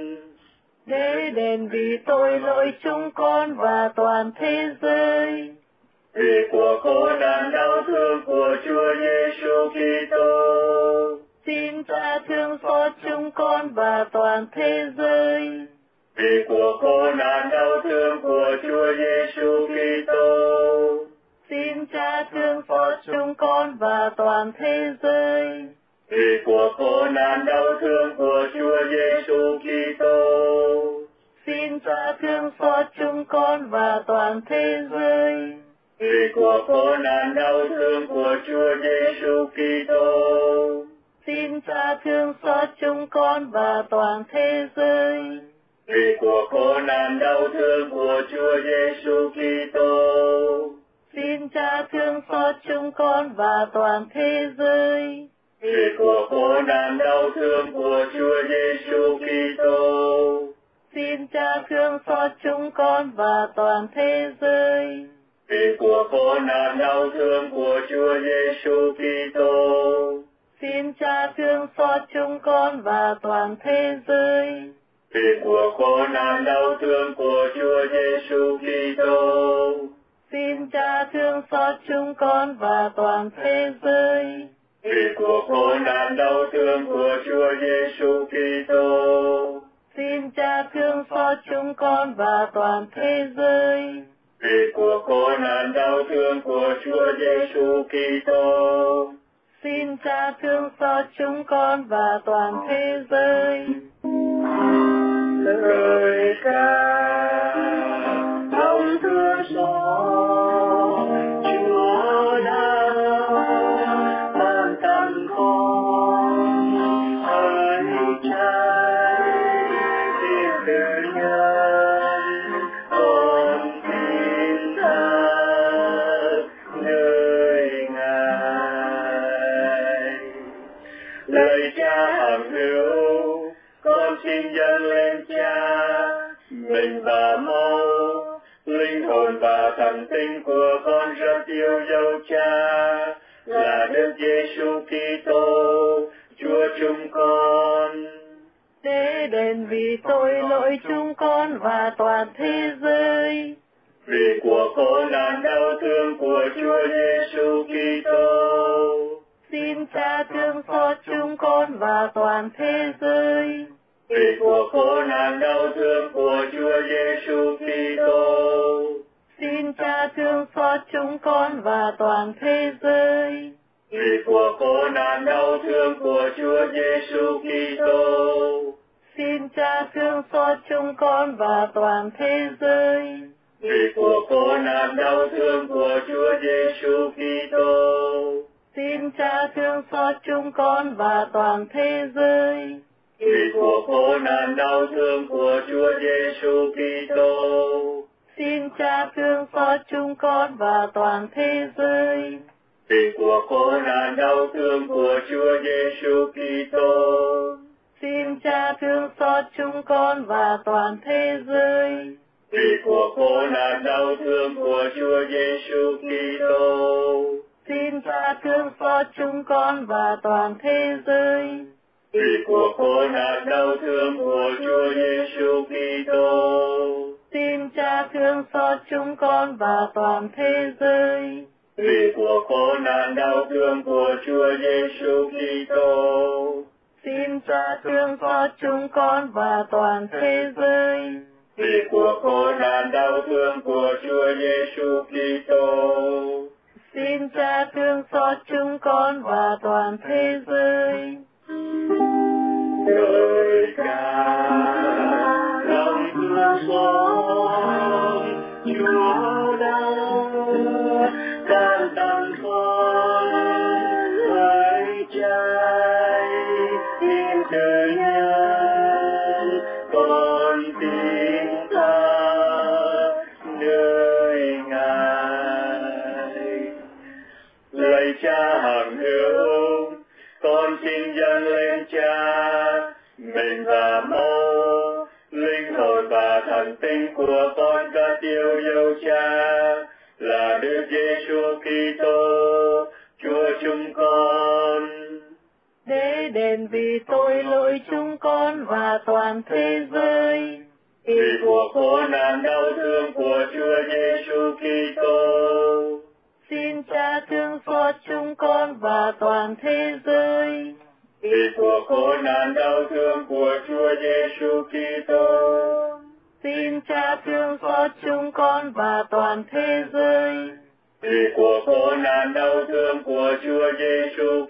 Để đền vì tội lỗi chúng con và toàn thế giới. Vì của khổ nạn đau thương của Chúa Giêsu Kitô, Xin Cha thương xót chúng con và toàn thế giới. vì của khổ nạn đau thương của Chúa Giêsu Kitô, Xin Cha thương xót chúng con và toàn thế giới. vì của khổ nạn đau thương của Chúa Giêsu Kitô, Xin Cha thương xót chúng con và toàn thế giới. vì của khổ nạn đau thương của Chúa Giêsu Kitô, Xin Cha thương xót chúng con và toàn thế giới. vì của khổ nạn đau thương của Chúa Giêsu Kitô, Xin Cha thương xót chúng con và toàn thế giới. vì của khổ nạn đau thương của Chúa Giêsu Kitô, Xin Cha thương xót chúng con và toàn thế giới. vì của khổ nạn đau thương của Chúa Giêsu Kitô, Xin Cha thương xót chúng con và toàn thế giới. vì của khổ nạn đau thương của Chúa Giêsu Kitô, Xin Cha thương xót chúng con và toàn thế giới. vì của khổ nạn đau thương của Chúa Giêsu Kitô, Xin Cha thương xót chúng con và toàn thế giới. vì của khổ nạn đau thương của Chúa Giêsu Kitô, Xin Cha thương xót chúng con và toàn thế giới. lời ca lòng thương xót Chúa đã ban tặng con với trái tim tự nhân, con tin thật nơi Ngài. Lời Cha hằng hữu, con xin dâng lên Cha mình và mẫu, linh hồn và thần tinh của con rất yêu dấu Cha là Đức Giêsu Kitô Chúa chúng con. Để đền đền vì tội lỗi chúng con và toàn thế giới. Vì của khổ nạn đau thương của Chúa Giêsu Kitô, Xin Cha thương xót chúng con và toàn thế giới. Vì của khổ nạn đau thương của Chúa Giêsu Kitô, Xin Cha thương xót chúng con và toàn thế giới. Vì của khổ nạn đau thương của Chúa Giêsu Kitô, Xin Cha thương xót chúng con và toàn thế giới. Vì của khổ nạn đau thương của Chúa Giêsu Kitô, Xin Cha thương xót chúng con và toàn thế giới. Vì của khổ nạn đau thương của Chúa Giêsu Kitô, Xin Cha thương xót chúng con và toàn thế giới. Vì của khổ nạn đau thương của Chúa Giêsu Kitô, Xin Cha thương xót chúng con và toàn thế giới. Vì của khổ nạn đau thương của Chúa Giêsu Kitô, Xin Cha thương xót chúng con và toàn thế giới. Vì của khổ nạn đau thương của Chúa Giêsu Kitô, Xin Cha thương xót chúng con và toàn thế giới. Vì của khổ nạn đau thương của Chúa Giêsu Kitô, Xin Cha thương xót chúng con và toàn thế giới. Vì của khổ nạn đau thương của Chúa Giêsu Kitô, Xin Cha thương xót chúng con và toàn thế giới. Đời Cha lòng thương xót Chúa đã ban tặng con lời trái tim từ nhân con tin ta nơi Ngài. Lạy Cha hằng hữu, con xin dâng lên Cha mình và máu, linh hồn và thần tinh của con cất yêu dấu Cha là Đức Giêsu Kitô, Chúa chúng con. Để đền vì tội lỗi chúng con và toàn thế giới. Vì của khổ nạn đau thương của Chúa Giêsu Kitô, xin Cha thương xót chúng con và toàn thế giới. Vì của khổ nạn đau thương của Chúa Giêsu Kitô, xin Cha thương xót chúng con và toàn thế giới. Vì của khổ nạn đau thương của Chúa Giêsu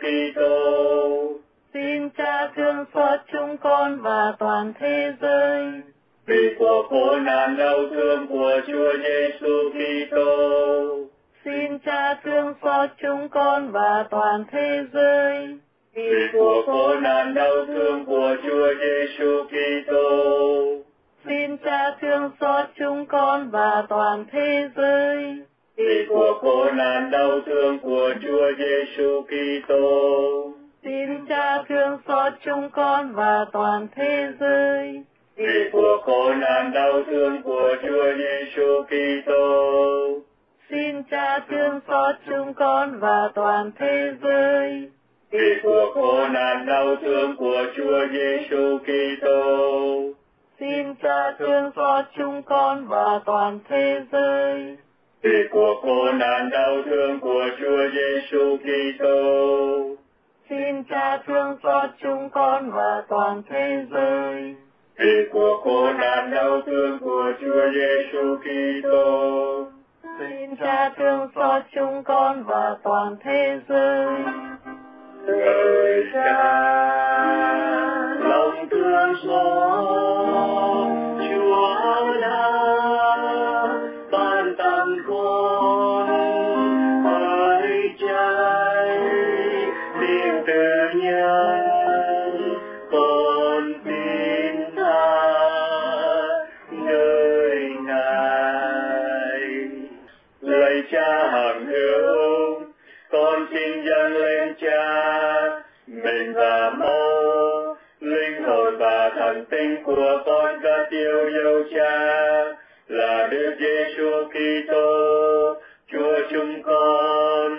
Kitô, xin Cha thương xót chúng con và toàn thế giới. Vì của khổ nạn đau thương của Chúa Giêsu Kitô, xin Cha thương xót chúng con và toàn thế giới. Vì của khổ nạn đau thương của Chúa Giêsu Kitô, xin Cha thương xót chúng con và toàn thế giới. Vì của khổ nạn đau thương của Chúa Giêsu Kitô, xin Cha thương xót chúng con và toàn thế giới. Vì của khổ nạn đau thương của Chúa Giêsu Kitô, xin Cha thương xót chúng con và toàn thế giới. Vì của khổ nạn đau thương của Chúa Giêsu Kitô, xin Cha thương xót chúng con và toàn thế giới. Vì của khổ nạn đau thương của Chúa Giêsu Kitô, xin Cha thương xót chúng con và toàn thế giới. Vì của khổ nạn đau thương của Chúa Giêsu Kitô, xin Cha thương xót chúng con và toàn thế giới. Đời Cha lòng thương xót Chúa đã ban tặng con hỡi trái tim từ nhân con tin tha nơi Ngài. Lạy Cha hằng hữu, con xin dâng lên Cha mình và máu, linh hồn và thần tinh của con cất yêu dấu Cha là Đức Giêsu Kitô, Chúa chúng con.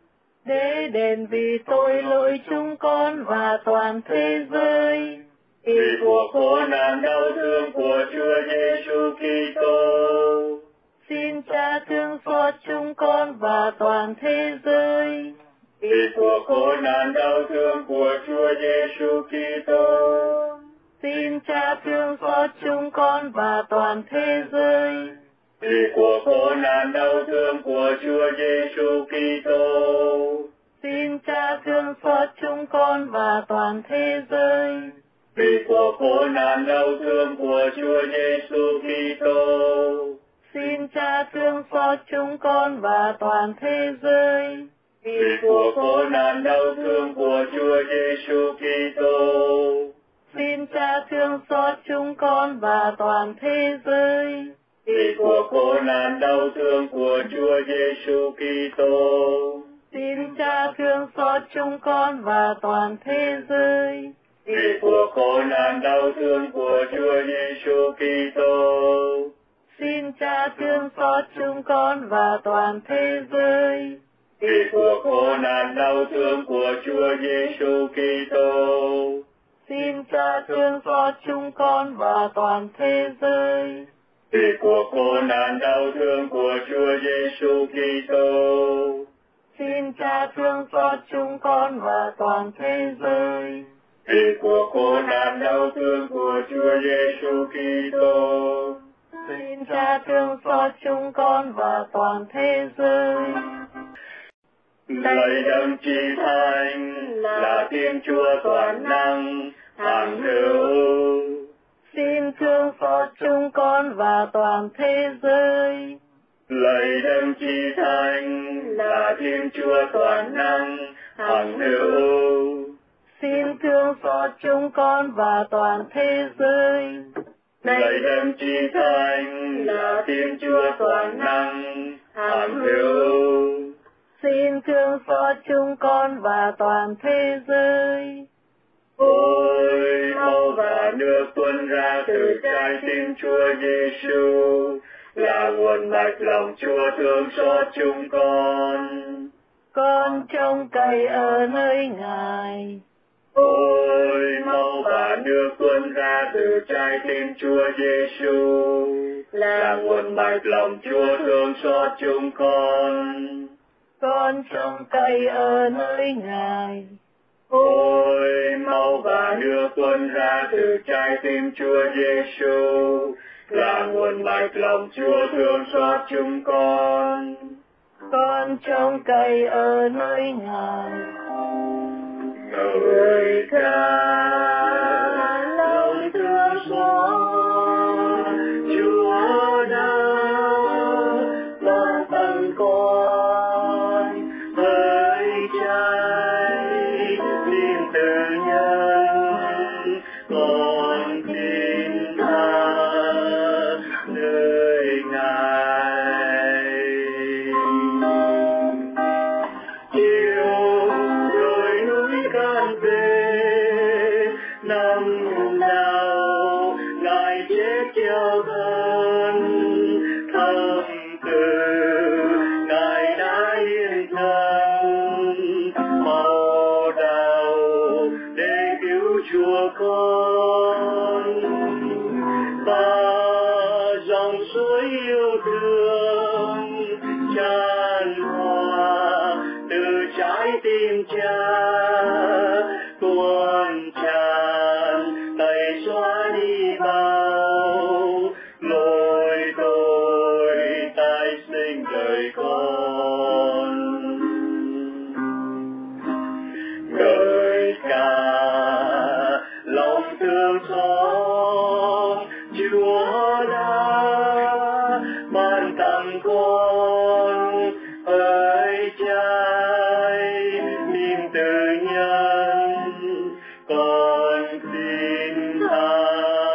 Để đền vì tội lỗi chúng con và toàn thế giới. vì cuộc khổ nạn đau thương của Chúa Giêsu Kitô. Xin Cha thương xót chúng con và toàn thế giới. Vì cuộc khổ nạn đau thương của Chúa Giêsu Kitô. Xin Cha thương xót chúng con và toàn thế giới. Vì cuộc khổ nạn đau thương của Chúa Giêsu Kitô. Xin Cha thương xót chúng con và toàn thế giới. Vì cuộc khổ nạn đau thương của Chúa Giêsu Kitô. Xin Cha thương xót chúng con và toàn thế giới. Vì cuộc khổ nạn đau thương của Chúa Giêsu Kitô. Xin Cha thương xót chúng con và toàn thế giới. Vì cuộc khổ nạn đau thương của Chúa Giêsu Kitô. Xin Cha thương xót chúng con và toàn thế giới. Vì cuộc khổ nạn đau thương của Chúa Giêsu Kitô. Xin Cha thương xót chúng con và toàn thế giới. Vì cuộc khổ nạn đau thương của Chúa Giêsu Kitô. Xin Cha thương xót chúng con và toàn thế giới. Vì cuộc khổ nạn đau thương của Chúa Giêsu Kitô. Xin Cha thương xót chúng con và toàn thế giới. Vì cuộc khổ nạn đau thương của Chúa Giêsu Kitô. Xin Cha thương xót chúng con và toàn thế giới. Lạy Đấng Chí Thánh là Thiên Chúa toàn năng, hằng hữu. Xin thương xót chúng con và toàn thế giới. Lạy Đấng Chí Thánh là Thiên Chúa toàn năng, hằng hữu. Xin thương xót chúng con và toàn thế giới. Lạy Đấng Chí Thánh là Thiên Chúa toàn năng, hằng hữu. Xin thương xót chúng con và toàn thế giới. Ôi máu và nước tuôn ra từ trái tim Chúa Giêsu là nguồn mạch lòng Chúa thương xót chúng con. Con trông cậy ở nơi Ngài. Ôi máu và nước tuôn ra từ trái tim Chúa Giêsu là nguồn mạch lòng Chúa thương xót chúng con. Con trông cậy ở nơi Ngài. Ôi máu và nước tuôn ra từ trái tim Chúa Giêsu là nguồn mạch lòng Chúa thương xót chúng con. Con trông cậy ở nơi Ngài. Ngợi ca lòng thương xót Chúa đã ban tặng con với trái tim từ nhân, con tin tha nơi Ngài. Chiều đồi núi can về, năm nào Ngài chết treo gần, thâm từ Ngài đã yên thân, màu đào để cứu Chúa con. Và dòng suối yêu thương tràn hòa từ trái tim Cha, tuôn tràn tẩy xóa đi bao lỗi tội tái sinh đời con. Ngợi ca lòng thương xót Chúa đã ban tặng con với trái tim từ nhân, con xin tha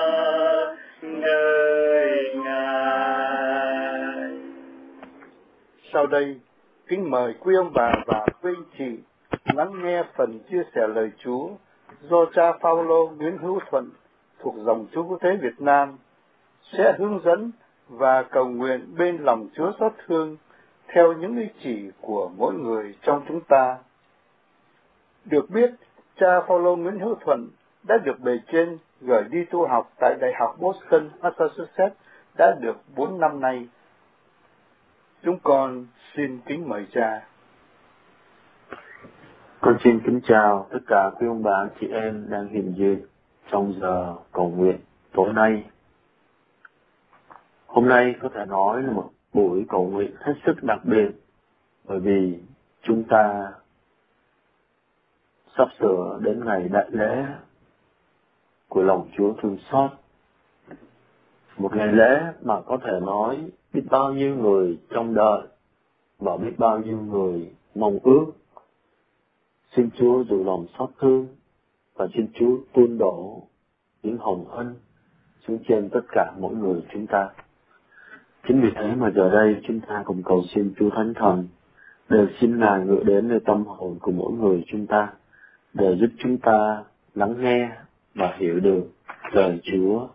nơi Ngài. Sau đây, kính mời quý ông bà và quý anh chị lắng nghe phần chia sẻ lời Chúa do cha Phaolô Nguyễn Hữu Thuận thuộc dòng Chúa Cứu Thế Việt Nam sẽ hướng dẫn và cầu nguyện bên lòng Chúa xót thương theo những ý chỉ của mỗi người trong chúng ta. Được biết, cha Phaolô Nguyễn Hữu Thuận đã được bề trên gửi đi tu học tại Đại học Boston, Massachusetts đã được bốn năm nay. Chúng con xin kính mời cha. Con xin kính chào tất cả quý ông bà anh chị em đang hiện diện trong giờ cầu nguyện tối nay. Hôm nay có thể nói là một buổi cầu nguyện hết sức đặc biệt, bởi vì chúng ta sắp sửa đến ngày đại lễ của lòng Chúa thương xót. Một ngày lễ mà có thể nói biết bao nhiêu người trông đợi và biết bao nhiêu người mong ước. Xin Chúa dù lòng xót thương và xin Chúa tuôn đổ những hồng ân xuống trên tất cả mỗi người chúng ta. Chính vì thế mà giờ đây chúng ta cùng cầu xin Chúa Thánh Thần để xin Ngài ngự đến nơi tâm hồn của mỗi người chúng ta, để giúp chúng ta lắng nghe và hiểu được lời Chúa.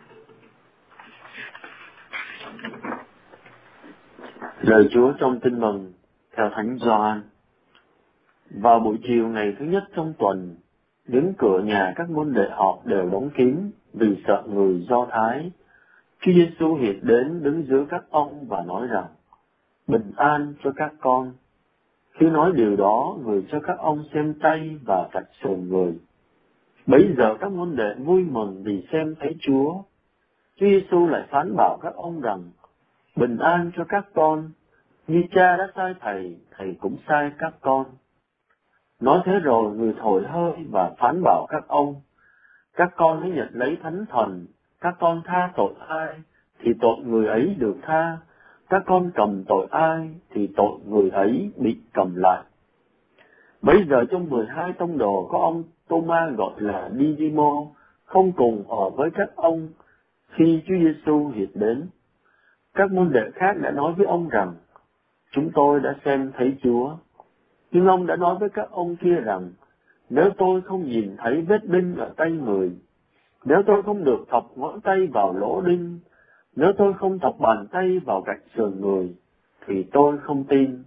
Lời Chúa trong Tin Mừng theo Thánh Gioan. Vào buổi chiều ngày thứ nhất trong tuần, đứng cửa nhà các môn đệ họ đều đóng kín vì sợ người Do Thái. Chúa Giêsu hiện đến đứng giữa các ông và nói rằng: bình an cho các con. Khi nói điều đó, người cho các ông xem tay và vạch sườn người. Bấy giờ các môn đệ vui mừng vì xem thấy Chúa. Chúa Giêsu lại phán bảo các ông rằng: bình an cho các con. Như Cha đã sai thầy, thầy cũng sai các con. Nói thế rồi, người thổi hơi và phán bảo các ông: các con hãy nhận lấy Thánh Thần. Các con tha tội ai, thì tội người ấy được tha. Các con cầm tội ai, thì tội người ấy bị cầm lại. Bấy giờ trong mười hai tông đồ có ông Tô-ma gọi là Đi-đi-mô, không cùng ở với các ông khi Chúa Giêsu hiện đến. Các môn đệ khác đã nói với ông rằng: chúng tôi đã xem thấy Chúa. Nhưng ông đã nói với các ông kia rằng: nếu tôi không nhìn thấy vết đinh ở tay người, nếu tôi không được thọc ngón tay vào lỗ đinh, nếu tôi không thọc bàn tay vào gạch sườn người, thì tôi không tin.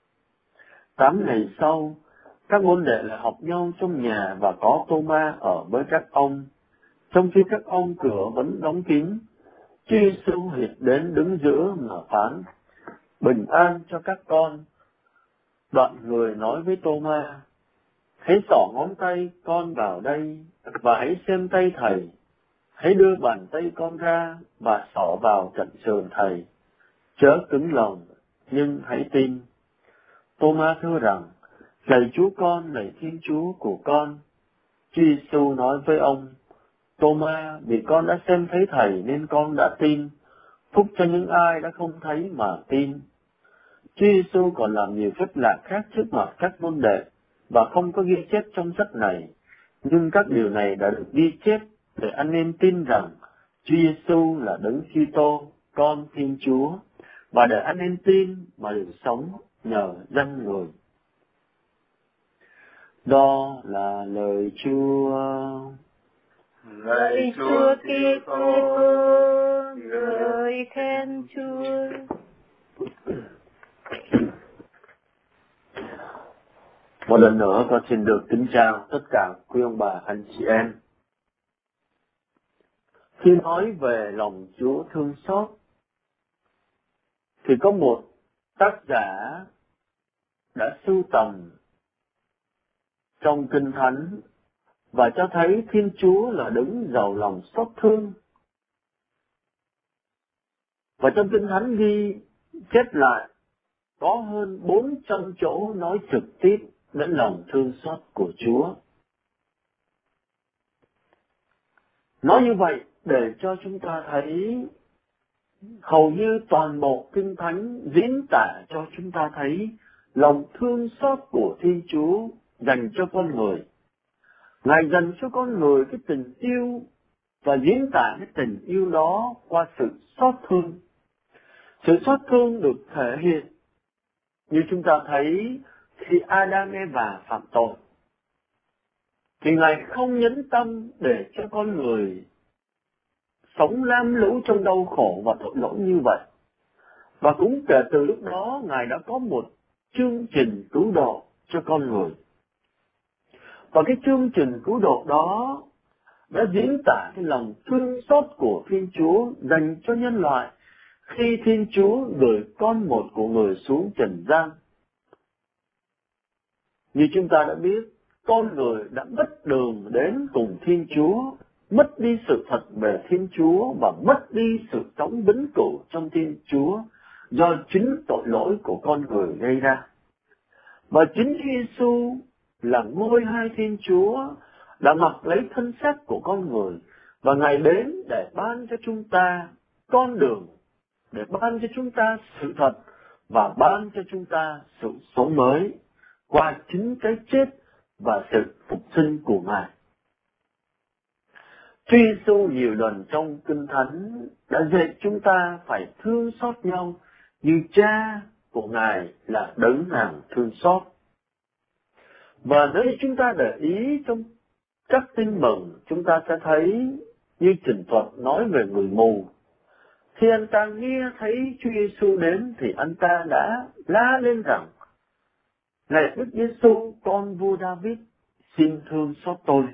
Tám ngày sau, các môn đệ lại họp nhau trong nhà và có Tô-ma ở với các ông. Trong khi các ông cửa vẫn đóng kín, Chúa Giêsu hiện đến đứng giữa mà phán: bình an cho các con. Đoạn người nói với Tô-ma: hãy xỏ ngón tay con vào đây và hãy xem tay thầy. Hãy đưa bàn tay con ra và xỏ vào cạnh sườn thầy. Chớ cứng lòng, nhưng hãy tin. Tô-ma thưa rằng: lạy Chúa con, lạy Thiên Chúa của con. Chúa Giêsu nói với ông: Tô-ma, vì con đã xem thấy thầy nên con đã tin. Phúc cho những ai đã không thấy mà tin. Chúa Giêsu còn làm nhiều phép lạ khác trước mặt các môn đệ và không có ghi chép trong sách này, nhưng các điều này đã được ghi chép để anh em tin rằng Chúa Giêsu là Đấng Kitô, con Thiên Chúa, và để anh em tin mà được sống nhờ danh người. Đó là lời Chúa. Lạy Chúa Kitô, ngợi khen Chúa. Một lần nữa con xin được kính chào tất cả quý ông bà anh chị em. Khi nói về lòng Chúa thương xót, thì có một tác giả đã sưu tầm trong Kinh Thánh và cho thấy Thiên Chúa là Đấng giàu lòng xót thương. Và trong Kinh Thánh ghi chép lại có hơn bốn trăm chỗ nói trực tiếp đến lòng thương xót của Chúa. Nói như vậy để cho chúng ta thấy hầu như toàn bộ Kinh Thánh diễn tả cho chúng ta thấy lòng thương xót của Thiên Chúa dành cho con người. Ngài dành cho con người cái tình yêu và diễn tả cái tình yêu đó qua sự xót thương. Sự xót thương được thể hiện như chúng ta thấy khi Adam Eva phạm tội, thì Ngài không nhẫn tâm để cho con người sống lam lũ trong đau khổ và tội lỗi như vậy. Và cũng kể từ lúc đó, Ngài đã có một chương trình cứu độ cho con người. Và cái chương trình cứu độ đó đã diễn tả cái lòng thương xót của Thiên Chúa dành cho nhân loại khi Thiên Chúa gửi con một của người xuống trần gian. Như chúng ta đã biết, con người đã mất đường đến cùng Thiên Chúa, mất đi sự thật về Thiên Chúa và mất đi sự sống vĩnh cửu trong Thiên Chúa do chính tội lỗi của con người gây ra. Và chính Chúa Giêsu là ngôi hai Thiên Chúa đã mặc lấy thân xác của con người, và Ngài đến để ban cho chúng ta con đường, để ban cho chúng ta sự thật và ban cho chúng ta sự sống mới qua chính cái chết và sự phục sinh của Ngài. Chúa Giêsu nhiều lần trong Kinh Thánh đã dạy chúng ta phải thương xót nhau như Cha của Ngài là đấng hàng thương xót. Và nếu chúng ta để ý trong các tin mừng, chúng ta sẽ thấy như Trình Thuật nói về người mù. Khi anh ta nghe thấy Chúa Giêsu đến thì anh ta đã la lên rằng: Này Đức Giêsu, con vua David, xin thương xót tôi.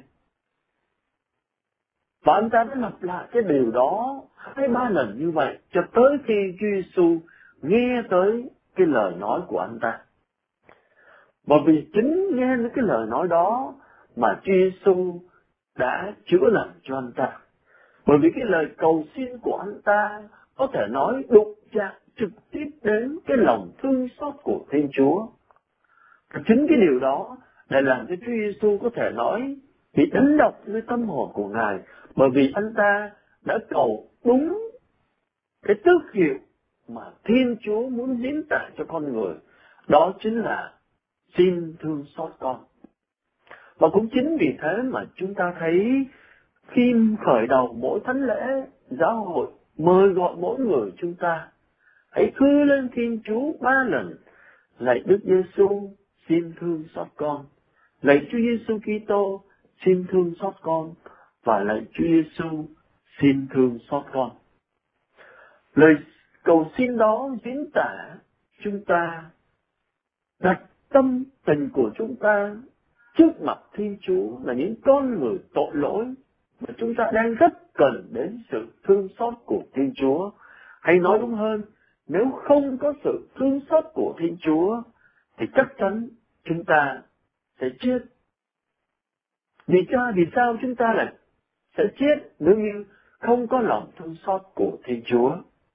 Và anh ta đã lặp lại cái điều đó hai ba lần như vậy cho tới khi Chúa Giêsu nghe tới cái lời nói của anh ta. Và vì chính nghe những cái lời nói đó mà Chúa Giêsu đã chữa lành cho anh ta. Bởi vì cái lời cầu xin của anh ta có thể nói đụng chạm trực tiếp đến cái lòng thương xót của Thiên Chúa. Và chính cái điều đó để làm cho Chúa Giêsu có thể nói bị đánh động với tâm hồn của Ngài, bởi vì anh ta đã cầu đúng cái tước hiệu mà Thiên Chúa muốn diễn tả cho con người. Đó chính là xin thương xót con. Và cũng chính vì thế mà chúng ta thấy khi khởi đầu mỗi thánh lễ, giáo hội mời gọi mỗi người chúng ta hãy khư lên Thiên Chúa ba lần: lạy Đức Giêsu, xin thương xót con; lạy Chúa Giêsu Kitô, xin thương xót con; và lạy Chúa Giêsu, xin thương xót con. Lời cầu xin đó diễn tả chúng ta đặt tâm tình của chúng ta trước mặt Thiên Chúa là những con người tội lỗi mà chúng ta đang rất cần đến sự thương xót của Thiên Chúa. Hay nói đúng hơn, nếu không có sự thương xót của Thiên Chúa thì chắc chắn chúng ta sẽ chết. Vì sao, vì sao chúng ta lại sẽ chết nếu như không có lòng thương xót của Thiên Chúa?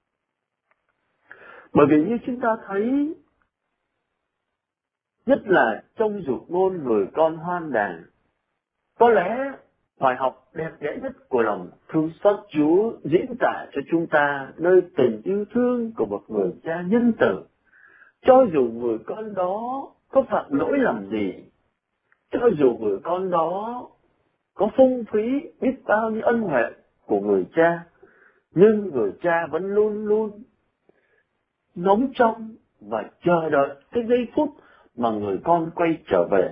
Bởi vì như chúng ta thấy, nhất là trong dụ ngôn người con hoan đàn, có lẽ bài học đẹp đẽ nhất của lòng thương xót Chúa diễn tả cho chúng ta nơi tình yêu thương của một người cha nhân từ. Cho dù người con đó có phạm lỗi làm gì, cho dù người con đó có phung phí biết bao nhiêu ân huệ của người cha, nhưng người cha vẫn luôn luôn nóng trong và chờ đợi cái giây phút mà người con quay trở về.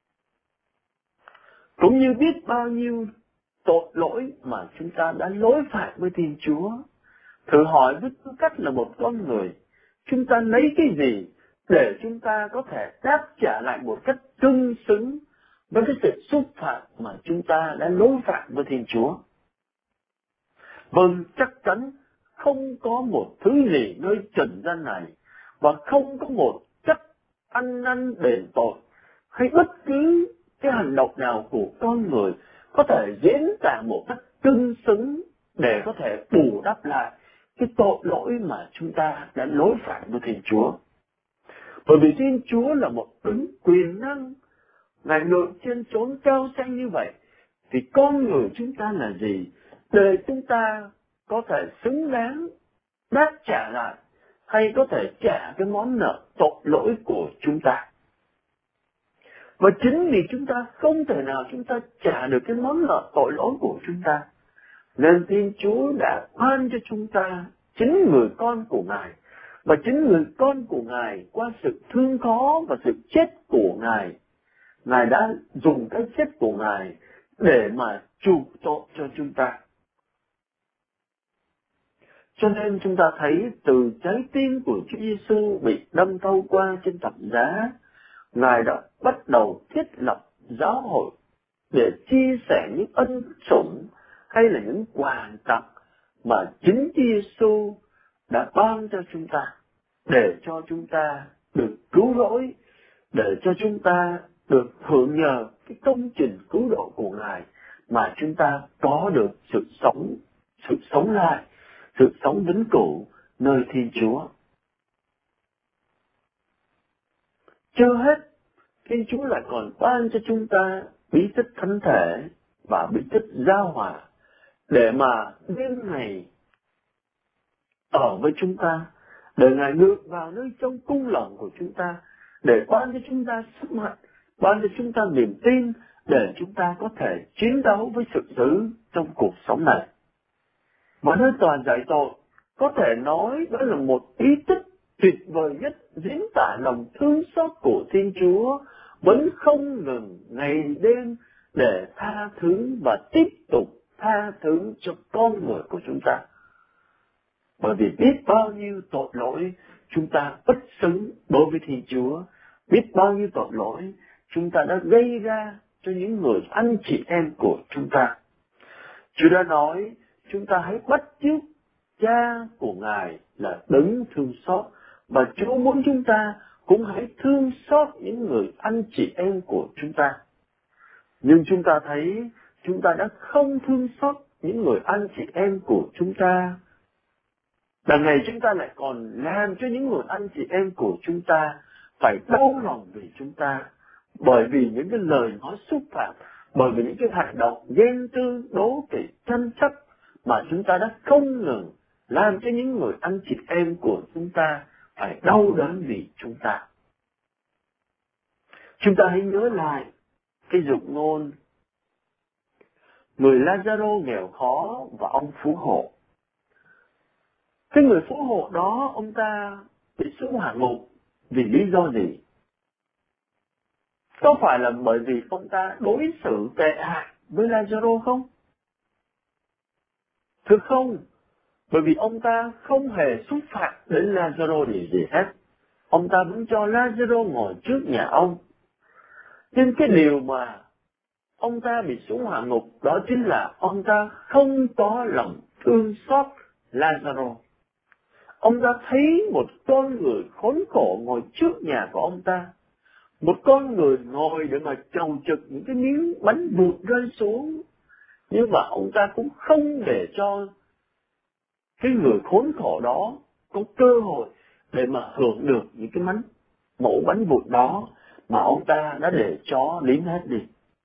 Cũng như biết bao nhiêu tội lỗi mà chúng ta đã lỗi phạm với Thiên Chúa. Thử hỏi với tư cách là một con người, chúng ta lấy cái gì để chúng ta có thể đáp trả lại một cách tương xứng với cái sự xúc phạm mà chúng ta đã lỗi phạm với Thiên Chúa? Vâng, chắc chắn không có một thứ gì nơi trần gian này, và không có một cách ăn năn đền tội hay bất cứ cái hành động nào của con người có thể diễn tả một cách tương xứng để có thể bù đắp lại cái tội lỗi mà chúng ta đã lỗi phạm với Thiên Chúa. Bởi vì Thiên Chúa là một đấng quyền năng, Ngài ngự trên chốn cao xanh như vậy, thì con người chúng ta là gì để chúng ta có thể xứng đáng đáp trả lại hay có thể trả cái món nợ tội lỗi của chúng ta? Và chính vì chúng ta không thể nào chúng ta trả được cái món nợ tội lỗi của chúng ta, nên Thiên Chúa đã ban cho chúng ta chính người con của Ngài. Và chính người con của Ngài, qua sự thương khó và sự chết của Ngài, Ngài đã dùng cái chết của Ngài để mà chuộc tội cho chúng ta. Cho nên chúng ta thấy từ trái tim của Chúa Giêsu bị đâm thâu qua trên thập giá, Ngài đã bắt đầu thiết lập giáo hội để chia sẻ những ân sủng hay là những quà tặng mà chính Chúa Giêsu đã ban cho chúng ta, để cho chúng ta được cứu rỗi, để cho chúng ta được hưởng nhờ cái công trình cứu độ của Ngài mà chúng ta có được sự sống, sự sống lại, sự sống vĩnh cửu nơi Thiên Chúa. Chưa hết, Thiên Chúa lại còn ban cho chúng ta bí tích thánh thể và bí tích giao hòa để mà đêm ngày ở với chúng ta, để Ngài ngự vào nơi trong cung lòng của chúng ta, để ban cho chúng ta sức mạnh, ban cho chúng ta niềm tin, để chúng ta có thể chiến đấu với sự dữ trong cuộc sống này. Và nơi tòa dạy tội, có thể nói đó là một ý tích tuyệt vời nhất diễn tả lòng thương xót của Thiên Chúa vẫn không ngừng ngày đêm để tha thứ và tiếp tục tha thứ cho con người của chúng ta. Bởi vì biết bao nhiêu tội lỗi chúng ta bất xứng đối với Thiên Chúa, biết bao nhiêu tội lỗi chúng ta đã gây ra cho những người anh chị em của chúng ta. Chúa đã nói chúng ta hãy bắt chước Cha của Ngài là đấng thương xót, và Chúa muốn chúng ta cũng hãy thương xót những người anh chị em của chúng ta. Nhưng chúng ta thấy chúng ta đã không thương xót những người anh chị em của chúng ta. Đằng này chúng ta lại còn làm cho những người anh chị em của chúng ta phải đau lòng vì chúng ta, bởi vì những cái lời nói xúc phạm, bởi vì những cái hành động ghen tư, đố kỵ, tranh chấp mà chúng ta đã không ngừng làm cho những người anh chị em của chúng ta phải đau đớn vì chúng ta. Chúng ta hãy nhớ lại cái dụng ngôn người Lazaro nghèo khó và ông phú hộ. Cái người phú hộ đó, ông ta bị xuống hỏa ngục vì lý do gì? Có phải là bởi vì ông ta đối xử tệ hại với Lazaro không? Thực không, bởi vì ông ta không hề xúc phạm đến Lazaro điều gì hết. Ông ta vẫn cho Lazaro ngồi trước nhà ông. Nhưng cái điều mà ông ta bị xuống hỏa ngục đó chính là ông ta không có lòng thương xót Lazaro. Ông ta thấy một con người khốn khổ ngồi trước nhà của ông ta. Một con người ngồi để mà chầu trực những cái miếng bánh vụt rơi xuống. Nhưng mà ông ta cũng không để cho cái người khốn khổ đó có cơ hội để mà hưởng được những cái bánh mẩu bánh vụt đó mà ông ta đã để cho đến hết đi.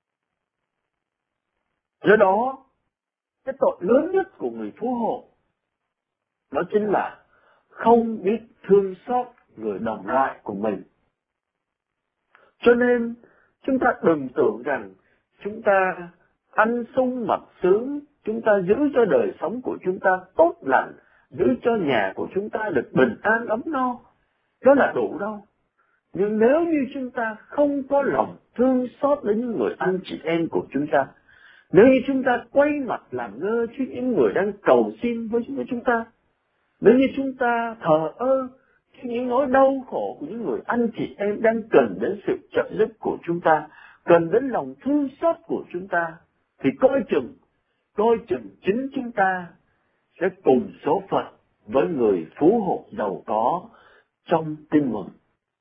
Do đó, cái tội lớn nhất của người phú hộ đó chính là không biết thương xót người đồng loại của mình. Cho nên, chúng ta đừng tưởng rằng chúng ta ăn sung mặc sướng, chúng ta giữ cho đời sống của chúng ta tốt lành, giữ cho nhà của chúng ta được bình an ấm no, đó là đủ đâu. Nhưng nếu như chúng ta không có lòng thương xót đến những người anh chị em của chúng ta, nếu như chúng ta quay mặt làm ngơ trước những người đang cầu xin với chúng ta, nếu như chúng ta thờ ơ trước những nỗi đau khổ của những người anh chị em đang cần đến sự trợ giúp của chúng ta, cần đến lòng thương xót của chúng ta, thì coi chừng, coi chừng chính chúng ta sẽ cùng số phận với người phú hộ giàu có trong tin mừng.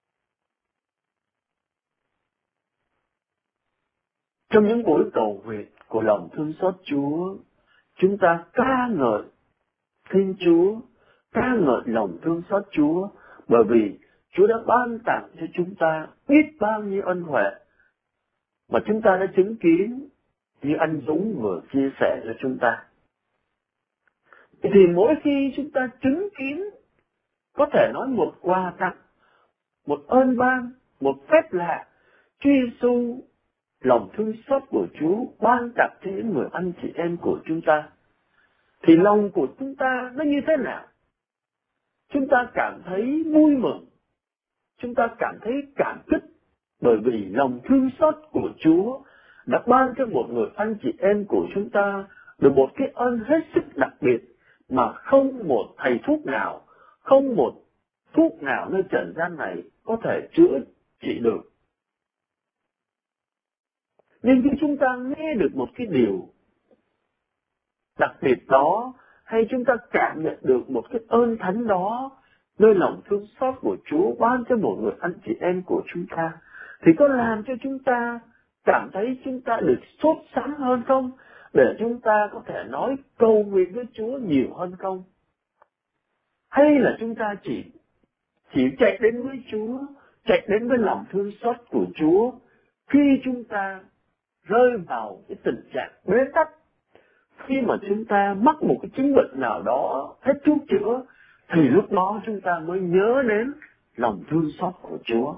Trong những buổi cầu nguyện của lòng thương xót Chúa, chúng ta ca ngợi Thiên Chúa, ca ngợi lòng thương xót Chúa, bởi vì Chúa đã ban tặng cho chúng ta biết bao nhiêu ân huệ mà chúng ta đã chứng kiến như anh Dũng vừa chia sẻ cho chúng ta. Thì mỗi khi chúng ta chứng kiến, có thể nói một quà tặng, một ơn ban, một phép lạ, Chúa Giêsu, lòng thương xót của Chúa ban tặng cho những người anh chị em của chúng ta, thì lòng của chúng ta nó như thế nào? Chúng ta cảm thấy vui mừng, chúng ta cảm thấy cảm kích, bởi vì lòng thương xót của Chúa đã ban cho một người anh chị em của chúng ta được một cái ơn hết sức đặc biệt mà không một thầy thuốc nào, không một thuốc nào nơi trần gian này có thể chữa trị được. Nhưng khi chúng ta nghe được một cái điều đặc biệt đó, hay chúng ta cảm nhận được một cái ơn thánh đó, nơi lòng thương xót của Chúa ban cho một người anh chị em của chúng ta, thì có làm cho chúng ta cảm thấy chúng ta được sốt sắng hơn không? Để chúng ta có thể nói cầu nguyện với Chúa nhiều hơn không? Hay là chúng ta chỉ chỉ chạy đến với Chúa, chạy đến với lòng thương xót của Chúa khi chúng ta rơi vào cái tình trạng bế tắc, khi mà chúng ta mắc một cái chứng bệnh nào đó hết thuốc chữa, thì lúc đó chúng ta mới nhớ đến lòng thương xót của Chúa.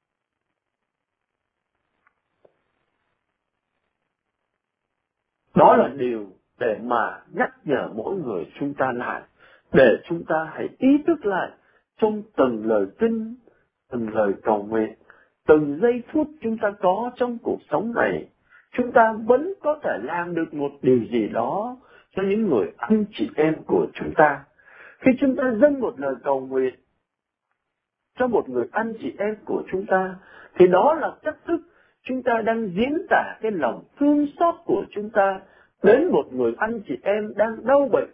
Đó là điều để mà nhắc nhở mỗi người chúng ta lại, để chúng ta hãy ý thức lại trong từng lời kinh, từng lời cầu nguyện, từng giây phút chúng ta có trong cuộc sống này, chúng ta vẫn có thể làm được một điều gì đó cho những người anh chị em của chúng ta. Khi chúng ta dâng một lời cầu nguyện cho một người anh chị em của chúng ta, thì đó là cách thức chúng ta đang diễn tả cái lòng thương xót của chúng ta đến một người anh chị em đang đau bệnh.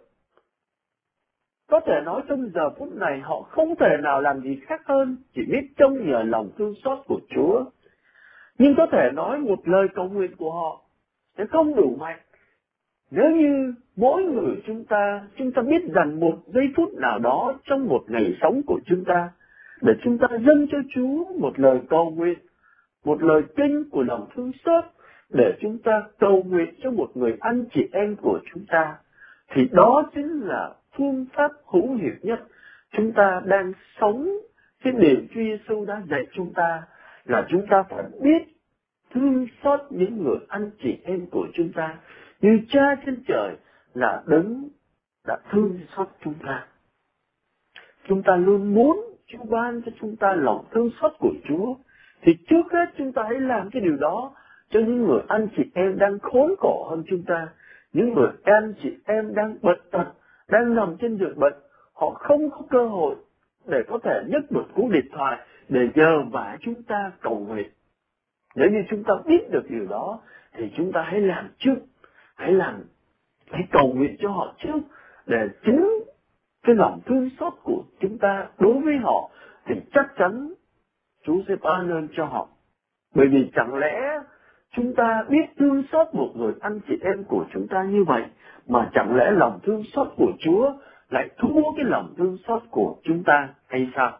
Có thể nói trong giờ phút này họ không thể nào làm gì khác hơn chỉ biết trông nhờ lòng thương xót của Chúa. Nhưng có thể nói một lời cầu nguyện của họ sẽ không đủ mạnh. Nếu như mỗi người chúng ta, chúng ta biết dành một giây phút nào đó trong một ngày sống của chúng ta, để chúng ta dâng cho Chúa một lời cầu nguyện, một lời kinh của lòng thương xót, để chúng ta cầu nguyện cho một người anh chị em của chúng ta, thì đó chính là phương pháp hữu hiệu nhất. Chúng ta đang sống cái điều Chúa Giêsu đã dạy chúng ta, là chúng ta phải biết thương xót những người anh chị em của chúng ta, như Cha trên trời là đấng đã thương xót chúng ta. Chúng ta luôn muốn Chúa ban cho chúng ta lòng thương xót của Chúa, thì trước hết chúng ta hãy làm cái điều đó cho những người anh chị em đang khốn khổ hơn chúng ta, những người anh chị em đang bệnh tật, đang nằm trên giường bệnh, họ không có cơ hội để có thể nhấc một cú điện thoại để nhờ vả chúng ta cầu nguyện. Nếu như chúng ta biết được điều đó, thì chúng ta hãy làm trước, hãy làm, hãy cầu nguyện cho họ trước, để chính cái lòng thương xót của chúng ta đối với họ thì chắc chắn Chúa sẽ ban ơn cho họ. Bởi vì chẳng lẽ chúng ta biết thương xót một người anh chị em của chúng ta như vậy, mà chẳng lẽ lòng thương xót của Chúa lại thua cái lòng thương xót của chúng ta hay sao?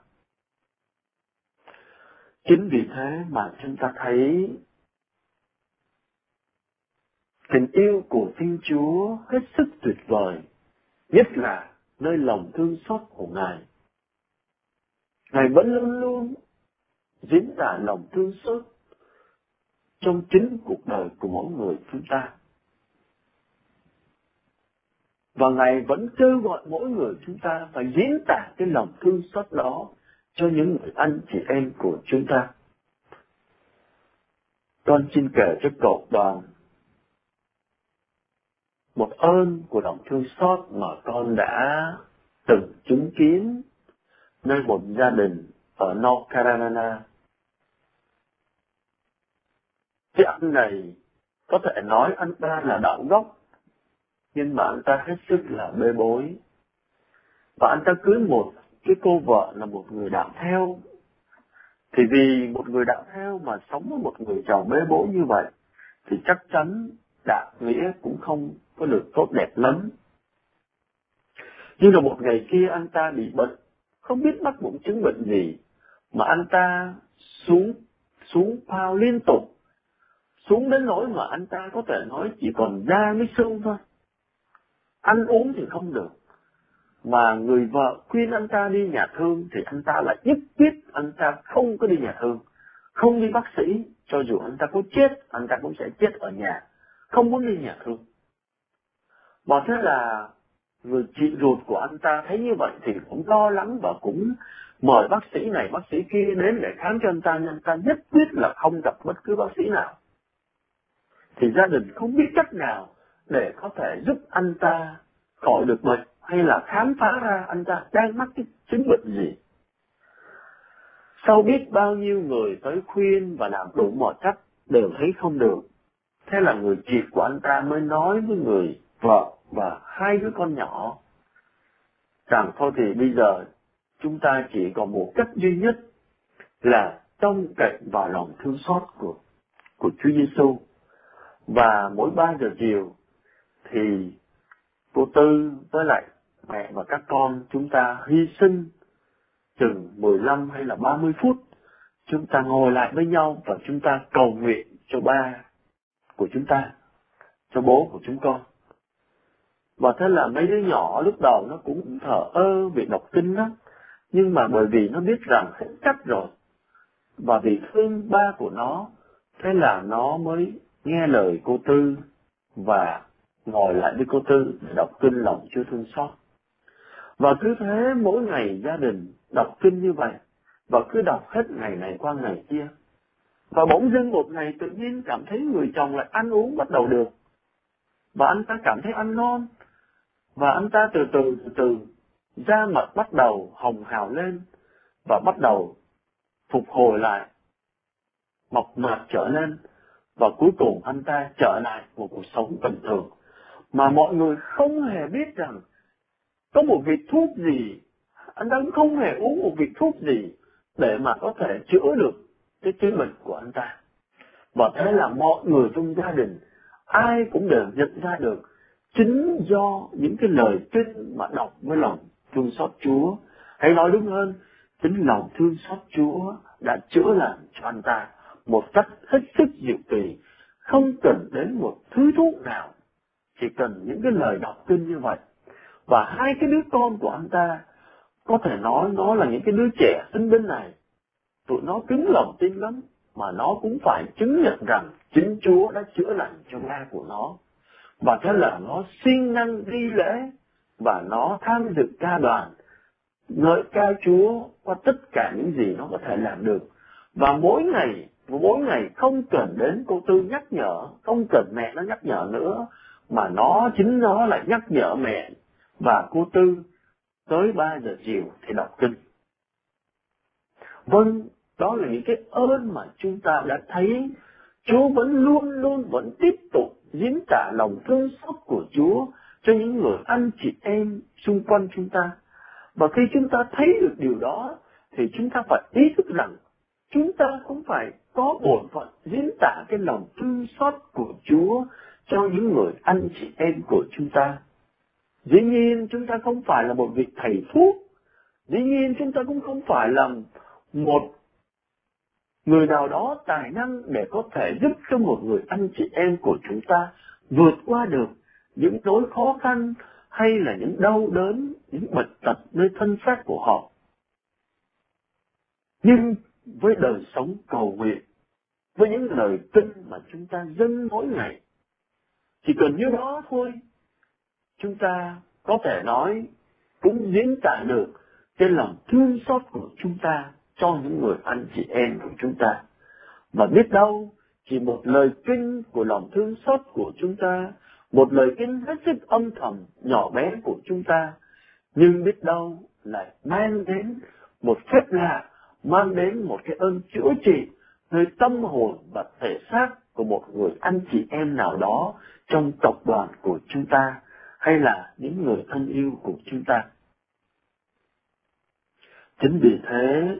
Chính vì thế mà chúng ta thấy tình yêu của Thiên Chúa hết sức tuyệt vời, nhất là nơi lòng thương xót của Ngài. Ngài vẫn luôn luôn diễn tả lòng thương xót trong chính cuộc đời của mỗi người chúng ta. Và Ngài vẫn kêu gọi mỗi người chúng ta phải diễn tả cái lòng thương xót đó cho những người anh chị em của chúng ta. Con xin kể cho cậu đoàn một ơn của lòng thương xót mà con đã từng chứng kiến nơi một gia đình ở North Carolina. Cái anh này có thể nói anh ta là đạo gốc, nhưng mà anh ta hết sức là bê bối. Và anh ta cưới một cái cô vợ là một người đạo theo. Thì vì một người đạo theo mà sống với một người chồng bê bối như vậy, thì chắc chắn đạo nghĩa cũng không có được tốt đẹp lắm. Nhưng là một ngày kia anh ta bị bệnh, không biết mắc một chứng bệnh gì, mà anh ta xuống, xuống phao liên tục, xuống đến nỗi mà anh ta có thể nói chỉ còn da với xương thôi. Ăn uống thì không được. Mà người vợ khuyên anh ta đi nhà thương thì anh ta lại nhất quyết anh ta không có đi nhà thương, không đi bác sĩ, cho dù anh ta có chết, anh ta cũng sẽ chết ở nhà, không muốn đi nhà thương. Và thế là người chị ruột của anh ta thấy như vậy thì cũng lo lắng và cũng mời bác sĩ này bác sĩ kia đến để khám cho anh ta, nhưng anh ta nhất quyết là không gặp bất cứ bác sĩ nào. Thì gia đình không biết cách nào để có thể giúp anh ta khỏi được bệnh, hay là khám phá ra anh ta đang mắc cái chứng bệnh gì. Sau biết bao nhiêu người tới khuyên và làm đủ mọi cách đều thấy không được, Thế là người chị của anh ta mới nói với người vợ và hai đứa con nhỏ rằng thôi thì bây giờ chúng ta chỉ còn một cách duy nhất là trông cậy vào lòng thương xót của của Chúa Giêsu. Và mỗi ba giờ chiều thì cô Tư với lại mẹ và các con chúng ta hy sinh chừng mười lăm hay là ba mươi phút, chúng ta ngồi lại với nhau và chúng ta cầu nguyện cho ba của chúng ta, cho bố của chúng con. Và thế là mấy đứa nhỏ lúc đầu nó cũng thờ ơ vì đọc kinh đó, nhưng mà bởi vì nó biết rằng hết cách rồi, và vì thương ba của nó, thế là nó mới nghe lời cô Tư và ngồi lại với cô Tư để đọc kinh lòng Chúa thương xót. Và cứ thế mỗi ngày gia đình đọc kinh như vậy, và cứ đọc hết ngày này qua ngày kia. Và bỗng dưng một ngày tự nhiên cảm thấy người chồng lại ăn uống bắt đầu được. Và anh ta cảm thấy ăn ngon. Và anh ta từ từ từ từ, da mặt bắt đầu hồng hào lên, và bắt đầu phục hồi lại, mọc mạp trở lên. Và cuối cùng anh ta trở lại một cuộc sống bình thường. Mà mọi người không hề biết rằng có một vị thuốc gì, anh ta cũng không hề uống một vị thuốc gì để mà có thể chữa được cái chứng bệnh của anh ta. Và thế là mọi người trong gia đình, ai cũng đều nhận ra được chính do những cái lời kinh mà đọc với lòng thương xót Chúa, hay nói đúng hơn, chính lòng thương xót Chúa đã chữa lành cho anh ta một cách hết sức diệu kỳ, không cần đến một thứ thuốc nào, chỉ cần những cái lời đọc kinh như vậy. Và hai cái đứa con của anh ta, có thể nói nó là những cái đứa trẻ sinh bên này, tụi nó cứng lòng tin lắm, mà nó cũng phải chứng nhận rằng chính Chúa đã chữa lành cho ba của nó. Và thế là nó siêng năng đi lễ, và nó tham dự ca đoàn, ngợi ca Chúa qua tất cả những gì nó có thể làm được. Và mỗi ngày, mỗi ngày không cần đến cô Tư nhắc nhở, không cần mẹ nó nhắc nhở nữa, mà nó chính nó lại nhắc nhở mẹ và cô Tư tới ba giờ chiều thì đọc kinh. Vâng, đó là những cái ơn mà chúng ta đã thấy. Chúa vẫn luôn luôn vẫn tiếp tục diễn tả lòng thương xót của Chúa cho những người anh chị em xung quanh chúng ta. Và khi chúng ta thấy được điều đó, thì chúng ta phải ý thức rằng chúng ta cũng phải có bổn phận diễn tả cái lòng thương xót của Chúa cho những người anh chị em của chúng ta. Dĩ nhiên chúng ta không phải là một vị thầy thuốc, dĩ nhiên chúng ta cũng không phải là một người nào đó tài năng để có thể giúp cho một người anh chị em của chúng ta vượt qua được những nỗi khó khăn hay là những đau đớn, những bệnh tật nơi thân xác của họ. Nhưng với đời sống cầu nguyện, với những lời kinh mà chúng ta dâng mỗi ngày, chỉ cần như đó thôi, chúng ta có thể nói cũng diễn tả được cái lòng thương xót của chúng ta cho những người anh chị em của chúng ta. Và biết đâu, chỉ một lời kinh của lòng thương xót của chúng ta, một lời kinh hết sức âm thầm, nhỏ bé của chúng ta, nhưng biết đâu lại mang đến một phép lạ, mang đến một cái ơn chữa trị nơi tâm hồn và thể xác của một người anh chị em nào đó trong tộc đoàn của chúng ta, hay là những người thân yêu của chúng ta. Chính vì thế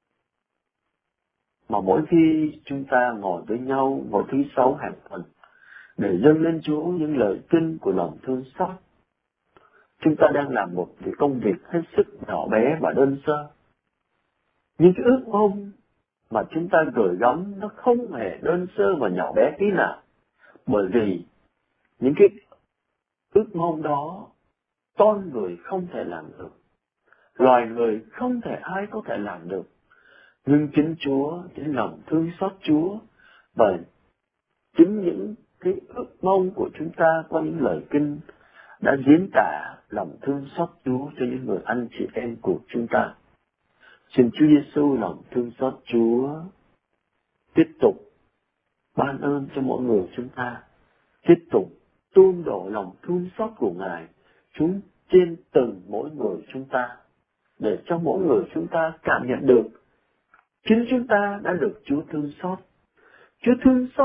mà mỗi khi chúng ta ngồi với nhau vào thứ sáu hàng tuần để dâng lên Chúa những lời kinh của lòng thương xót, chúng ta đang làm một cái công việc hết sức nhỏ bé và đơn sơ. Nhưng cái ước mong mà chúng ta gửi gắm nó không hề đơn sơ và nhỏ bé tí nào, bởi vì những cái ước mong đó con người không thể làm được, loài người không thể ai có thể làm được. Nhưng chính Chúa, chính lòng thương xót Chúa và chính những cái ước mong của chúng ta qua những lời kinh đã diễn tả lòng thương xót Chúa cho những người anh chị em của chúng ta. Xin Chúa Giêsu lòng thương xót Chúa tiếp tục ban ơn cho mỗi người chúng ta, tiếp tục tuôn đổ lòng thương xót của Ngài chúng trên từng mỗi người chúng ta, để cho mỗi người chúng ta cảm nhận được chính chúng ta đã được Chúa thương xót. Chúa thương xót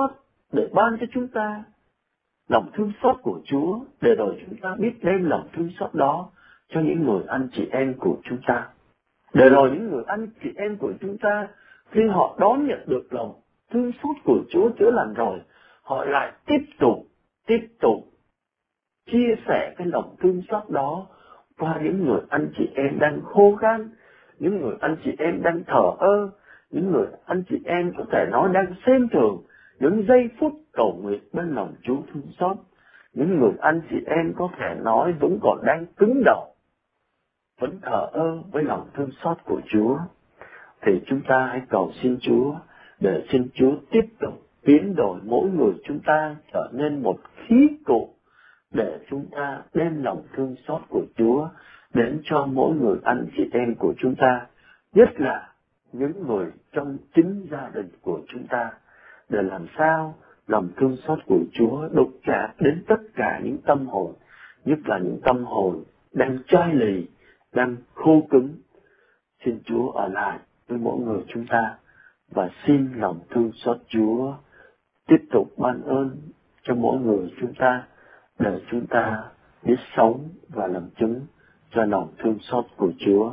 để ban cho chúng ta lòng thương xót của Chúa, để rồi chúng ta biết đem lòng thương xót đó cho những người anh chị em của chúng ta. Để rồi những người anh chị em của chúng ta, khi họ đón nhận được lòng thương xót của Chúa chữa lành rồi, họ lại tiếp tục, tiếp tục chia sẻ cái lòng thương xót đó qua những người anh chị em đang khô khan, những người anh chị em đang thờ ơ, những người anh chị em có thể nói đang xem thường những giây phút cầu nguyện bên lòng Chúa thương xót. Những người anh chị em có thể nói vẫn còn đang cứng đầu, vẫn thờ ơ với lòng thương xót của Chúa, thì chúng ta hãy cầu xin Chúa để xin Chúa tiếp tục biến đổi mỗi người chúng ta trở nên một khí cụ để chúng ta đem lòng thương xót của Chúa đến cho mỗi người anh chị em của chúng ta, nhất là những người trong chính gia đình của chúng ta, để làm sao lòng thương xót của Chúa đụng chạm đến tất cả những tâm hồn, nhất là những tâm hồn đang chai lì, đang khô cứng. Xin Chúa ở lại với mỗi người chúng ta và xin lòng thương xót Chúa tiếp tục ban ơn cho mỗi người chúng ta, để chúng ta biết sống và làm chứng cho lòng thương xót của Chúa.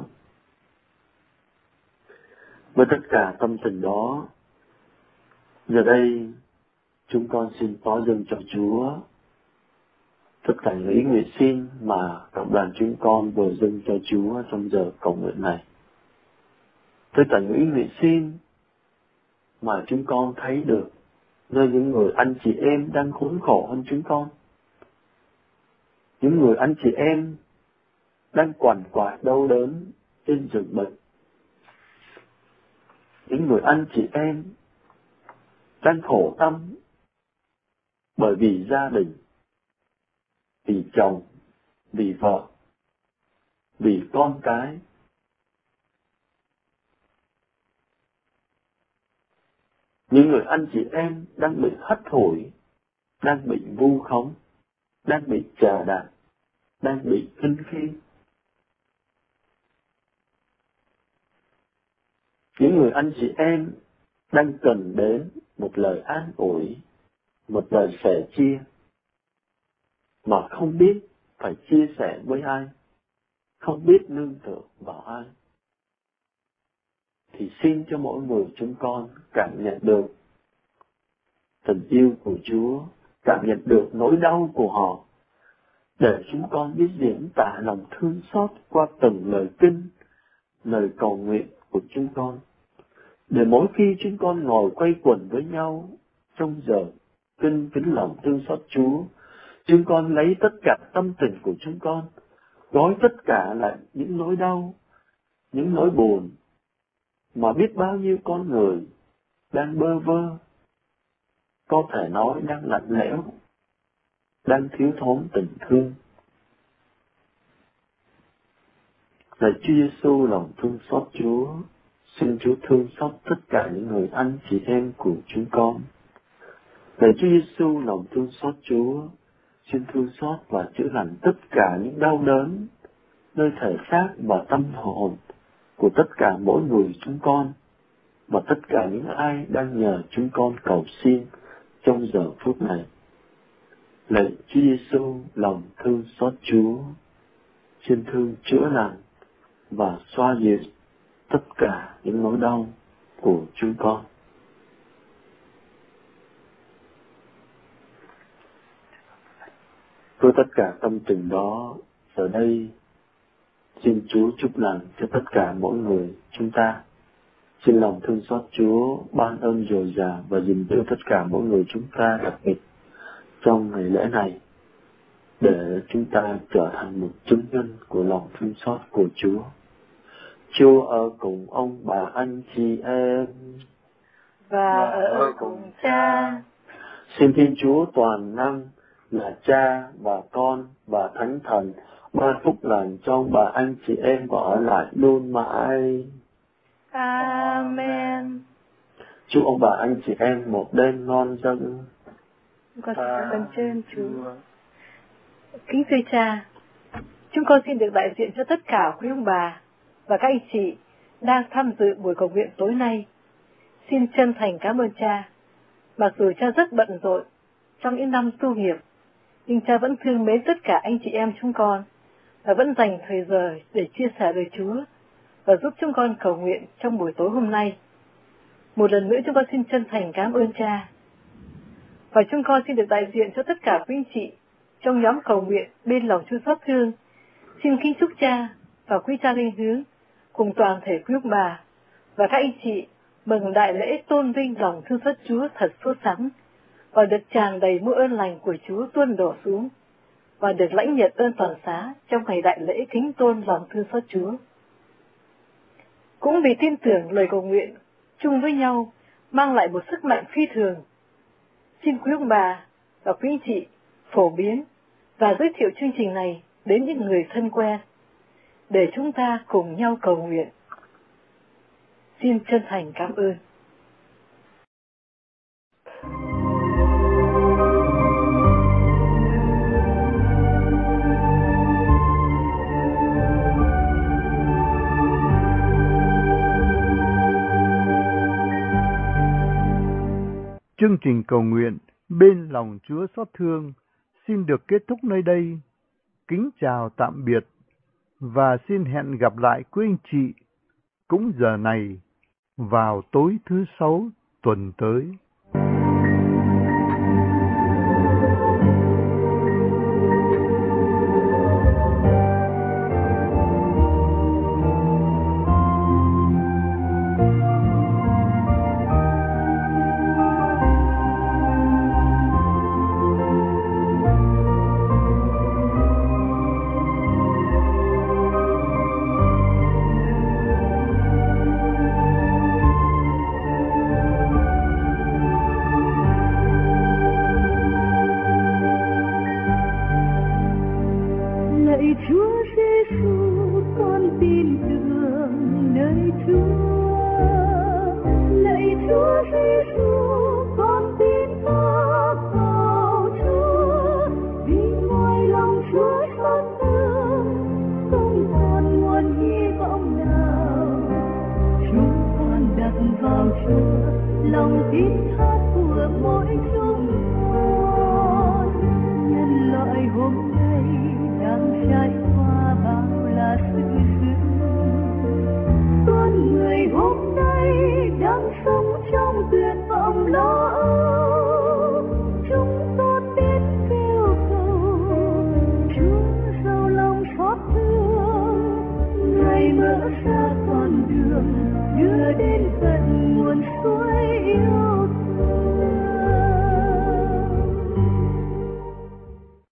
Với tất cả tâm tình đó, giờ đây chúng con xin phó dâng cho Chúa tất cả những ý nguyện xin mà cộng đoàn chúng con vừa dâng cho Chúa trong giờ cầu nguyện này. Tất cả những ý nguyện xin mà chúng con thấy được nơi những người anh chị em đang khốn khổ hơn chúng con, những người anh chị em đang quằn quại đau đớn trên giường bệnh, những người anh chị em đang khổ tâm bởi vì gia đình, vì chồng, vì vợ, vì con cái. Những người anh chị em đang bị hắt hủi, đang bị vu khống, đang bị chà đạp, đang bị khinh khi. Những người anh chị em đang cần đến một lời an ủi, một lời sẻ chia, mà không biết phải chia sẻ với ai, không biết nương tựa vào ai. Thì xin cho mỗi người chúng con cảm nhận được tình yêu của Chúa, cảm nhận được nỗi đau của họ, để chúng con biết diễn tả lòng thương xót qua từng lời kinh, lời cầu nguyện của chúng con. Để mỗi khi chúng con ngồi quay quần với nhau trong giờ kinh kính lòng thương xót Chúa, chúng con lấy tất cả tâm tình của chúng con, gói tất cả lại những nỗi đau, những nỗi buồn mà biết bao nhiêu con người đang bơ vơ, có thể nói đang lạnh lẽo, đang thiếu thốn tình thương. Lạy Chúa Giêsu lòng thương xót Chúa, xin Chúa thương xót tất cả những người anh chị em của chúng con. Lạy Chúa Giêsu lòng thương xót Chúa, xin thương xót và chữa lành tất cả những đau đớn nơi thể xác và tâm hồn của tất cả mỗi người chúng con, và tất cả những ai đang nhờ chúng con cầu xin trong giờ phút này. Lạy Chúa Giêsu lòng thương xót Chúa, xin thương chữa lành và xoa dịu tất cả những nỗi đau của chúng con. Với tất cả tâm tình đó, giờ đây xin Chúa chúc lành cho tất cả mỗi người chúng ta. Xin lòng thương xót Chúa ban ơn dồi dào và gìn giữ tất cả mỗi người chúng ta, đặc biệt trong ngày lễ này, để chúng ta trở thành một chứng nhân của lòng thương xót của Chúa. Chúa ở cùng ông bà anh chị em và ở cùng Cha. Xin Thiên Chúa toàn năng là Cha và Con và Thánh Thần ban phúc lành cho ông bà anh chị em và ở lại luôn mãi. Amen. Chúc ông bà anh chị em một đêm ngon giấc. Con xin trên Chúa. Kính thưa Cha, chúng con xin được đại diện cho tất cả quý ông bà và các anh chị đang tham dự buổi cầu nguyện tối nay. Xin chân thành cảm ơn Cha Mặc dù cha rất bận rộn trong những năm tu nghiệp, nhưng cha vẫn thương mến tất cả anh chị em chúng con và vẫn dành thời giờ để chia sẻ lời Chúa và giúp chúng con cầu nguyện trong buổi tối hôm nay. Một lần nữa chúng con xin chân thành cảm ơn cha. Và chúng con xin được đại diện cho tất cả quý anh chị trong nhóm cầu nguyện bên lòng Chúa xót thương. Xin kính chúc cha và quý cha linh hướng cùng toàn thể quý ông bà và các anh chị mừng đại lễ tôn vinh lòng thương xót Chúa thật sốt sắng và được tràn đầy muôn ơn lành của Chúa tuôn đổ xuống và được lãnh nhận ơn toàn xá trong ngày đại lễ kính tôn lòng thương xót Chúa. Cũng vì tin tưởng lời cầu nguyện chung với nhau mang lại một sức mạnh phi thường, xin quý ông bà và quý anh chị phổ biến và giới thiệu chương trình này đến những người thân quen để chúng ta cùng nhau cầu nguyện. Xin chân thành cảm ơn. Chương trình cầu nguyện bên lòng Chúa xót thương xin được kết thúc nơi đây. Kính chào tạm biệt và xin hẹn gặp lại quý anh chị cũng giờ này vào tối thứ sáu tuần tới. Lòng tin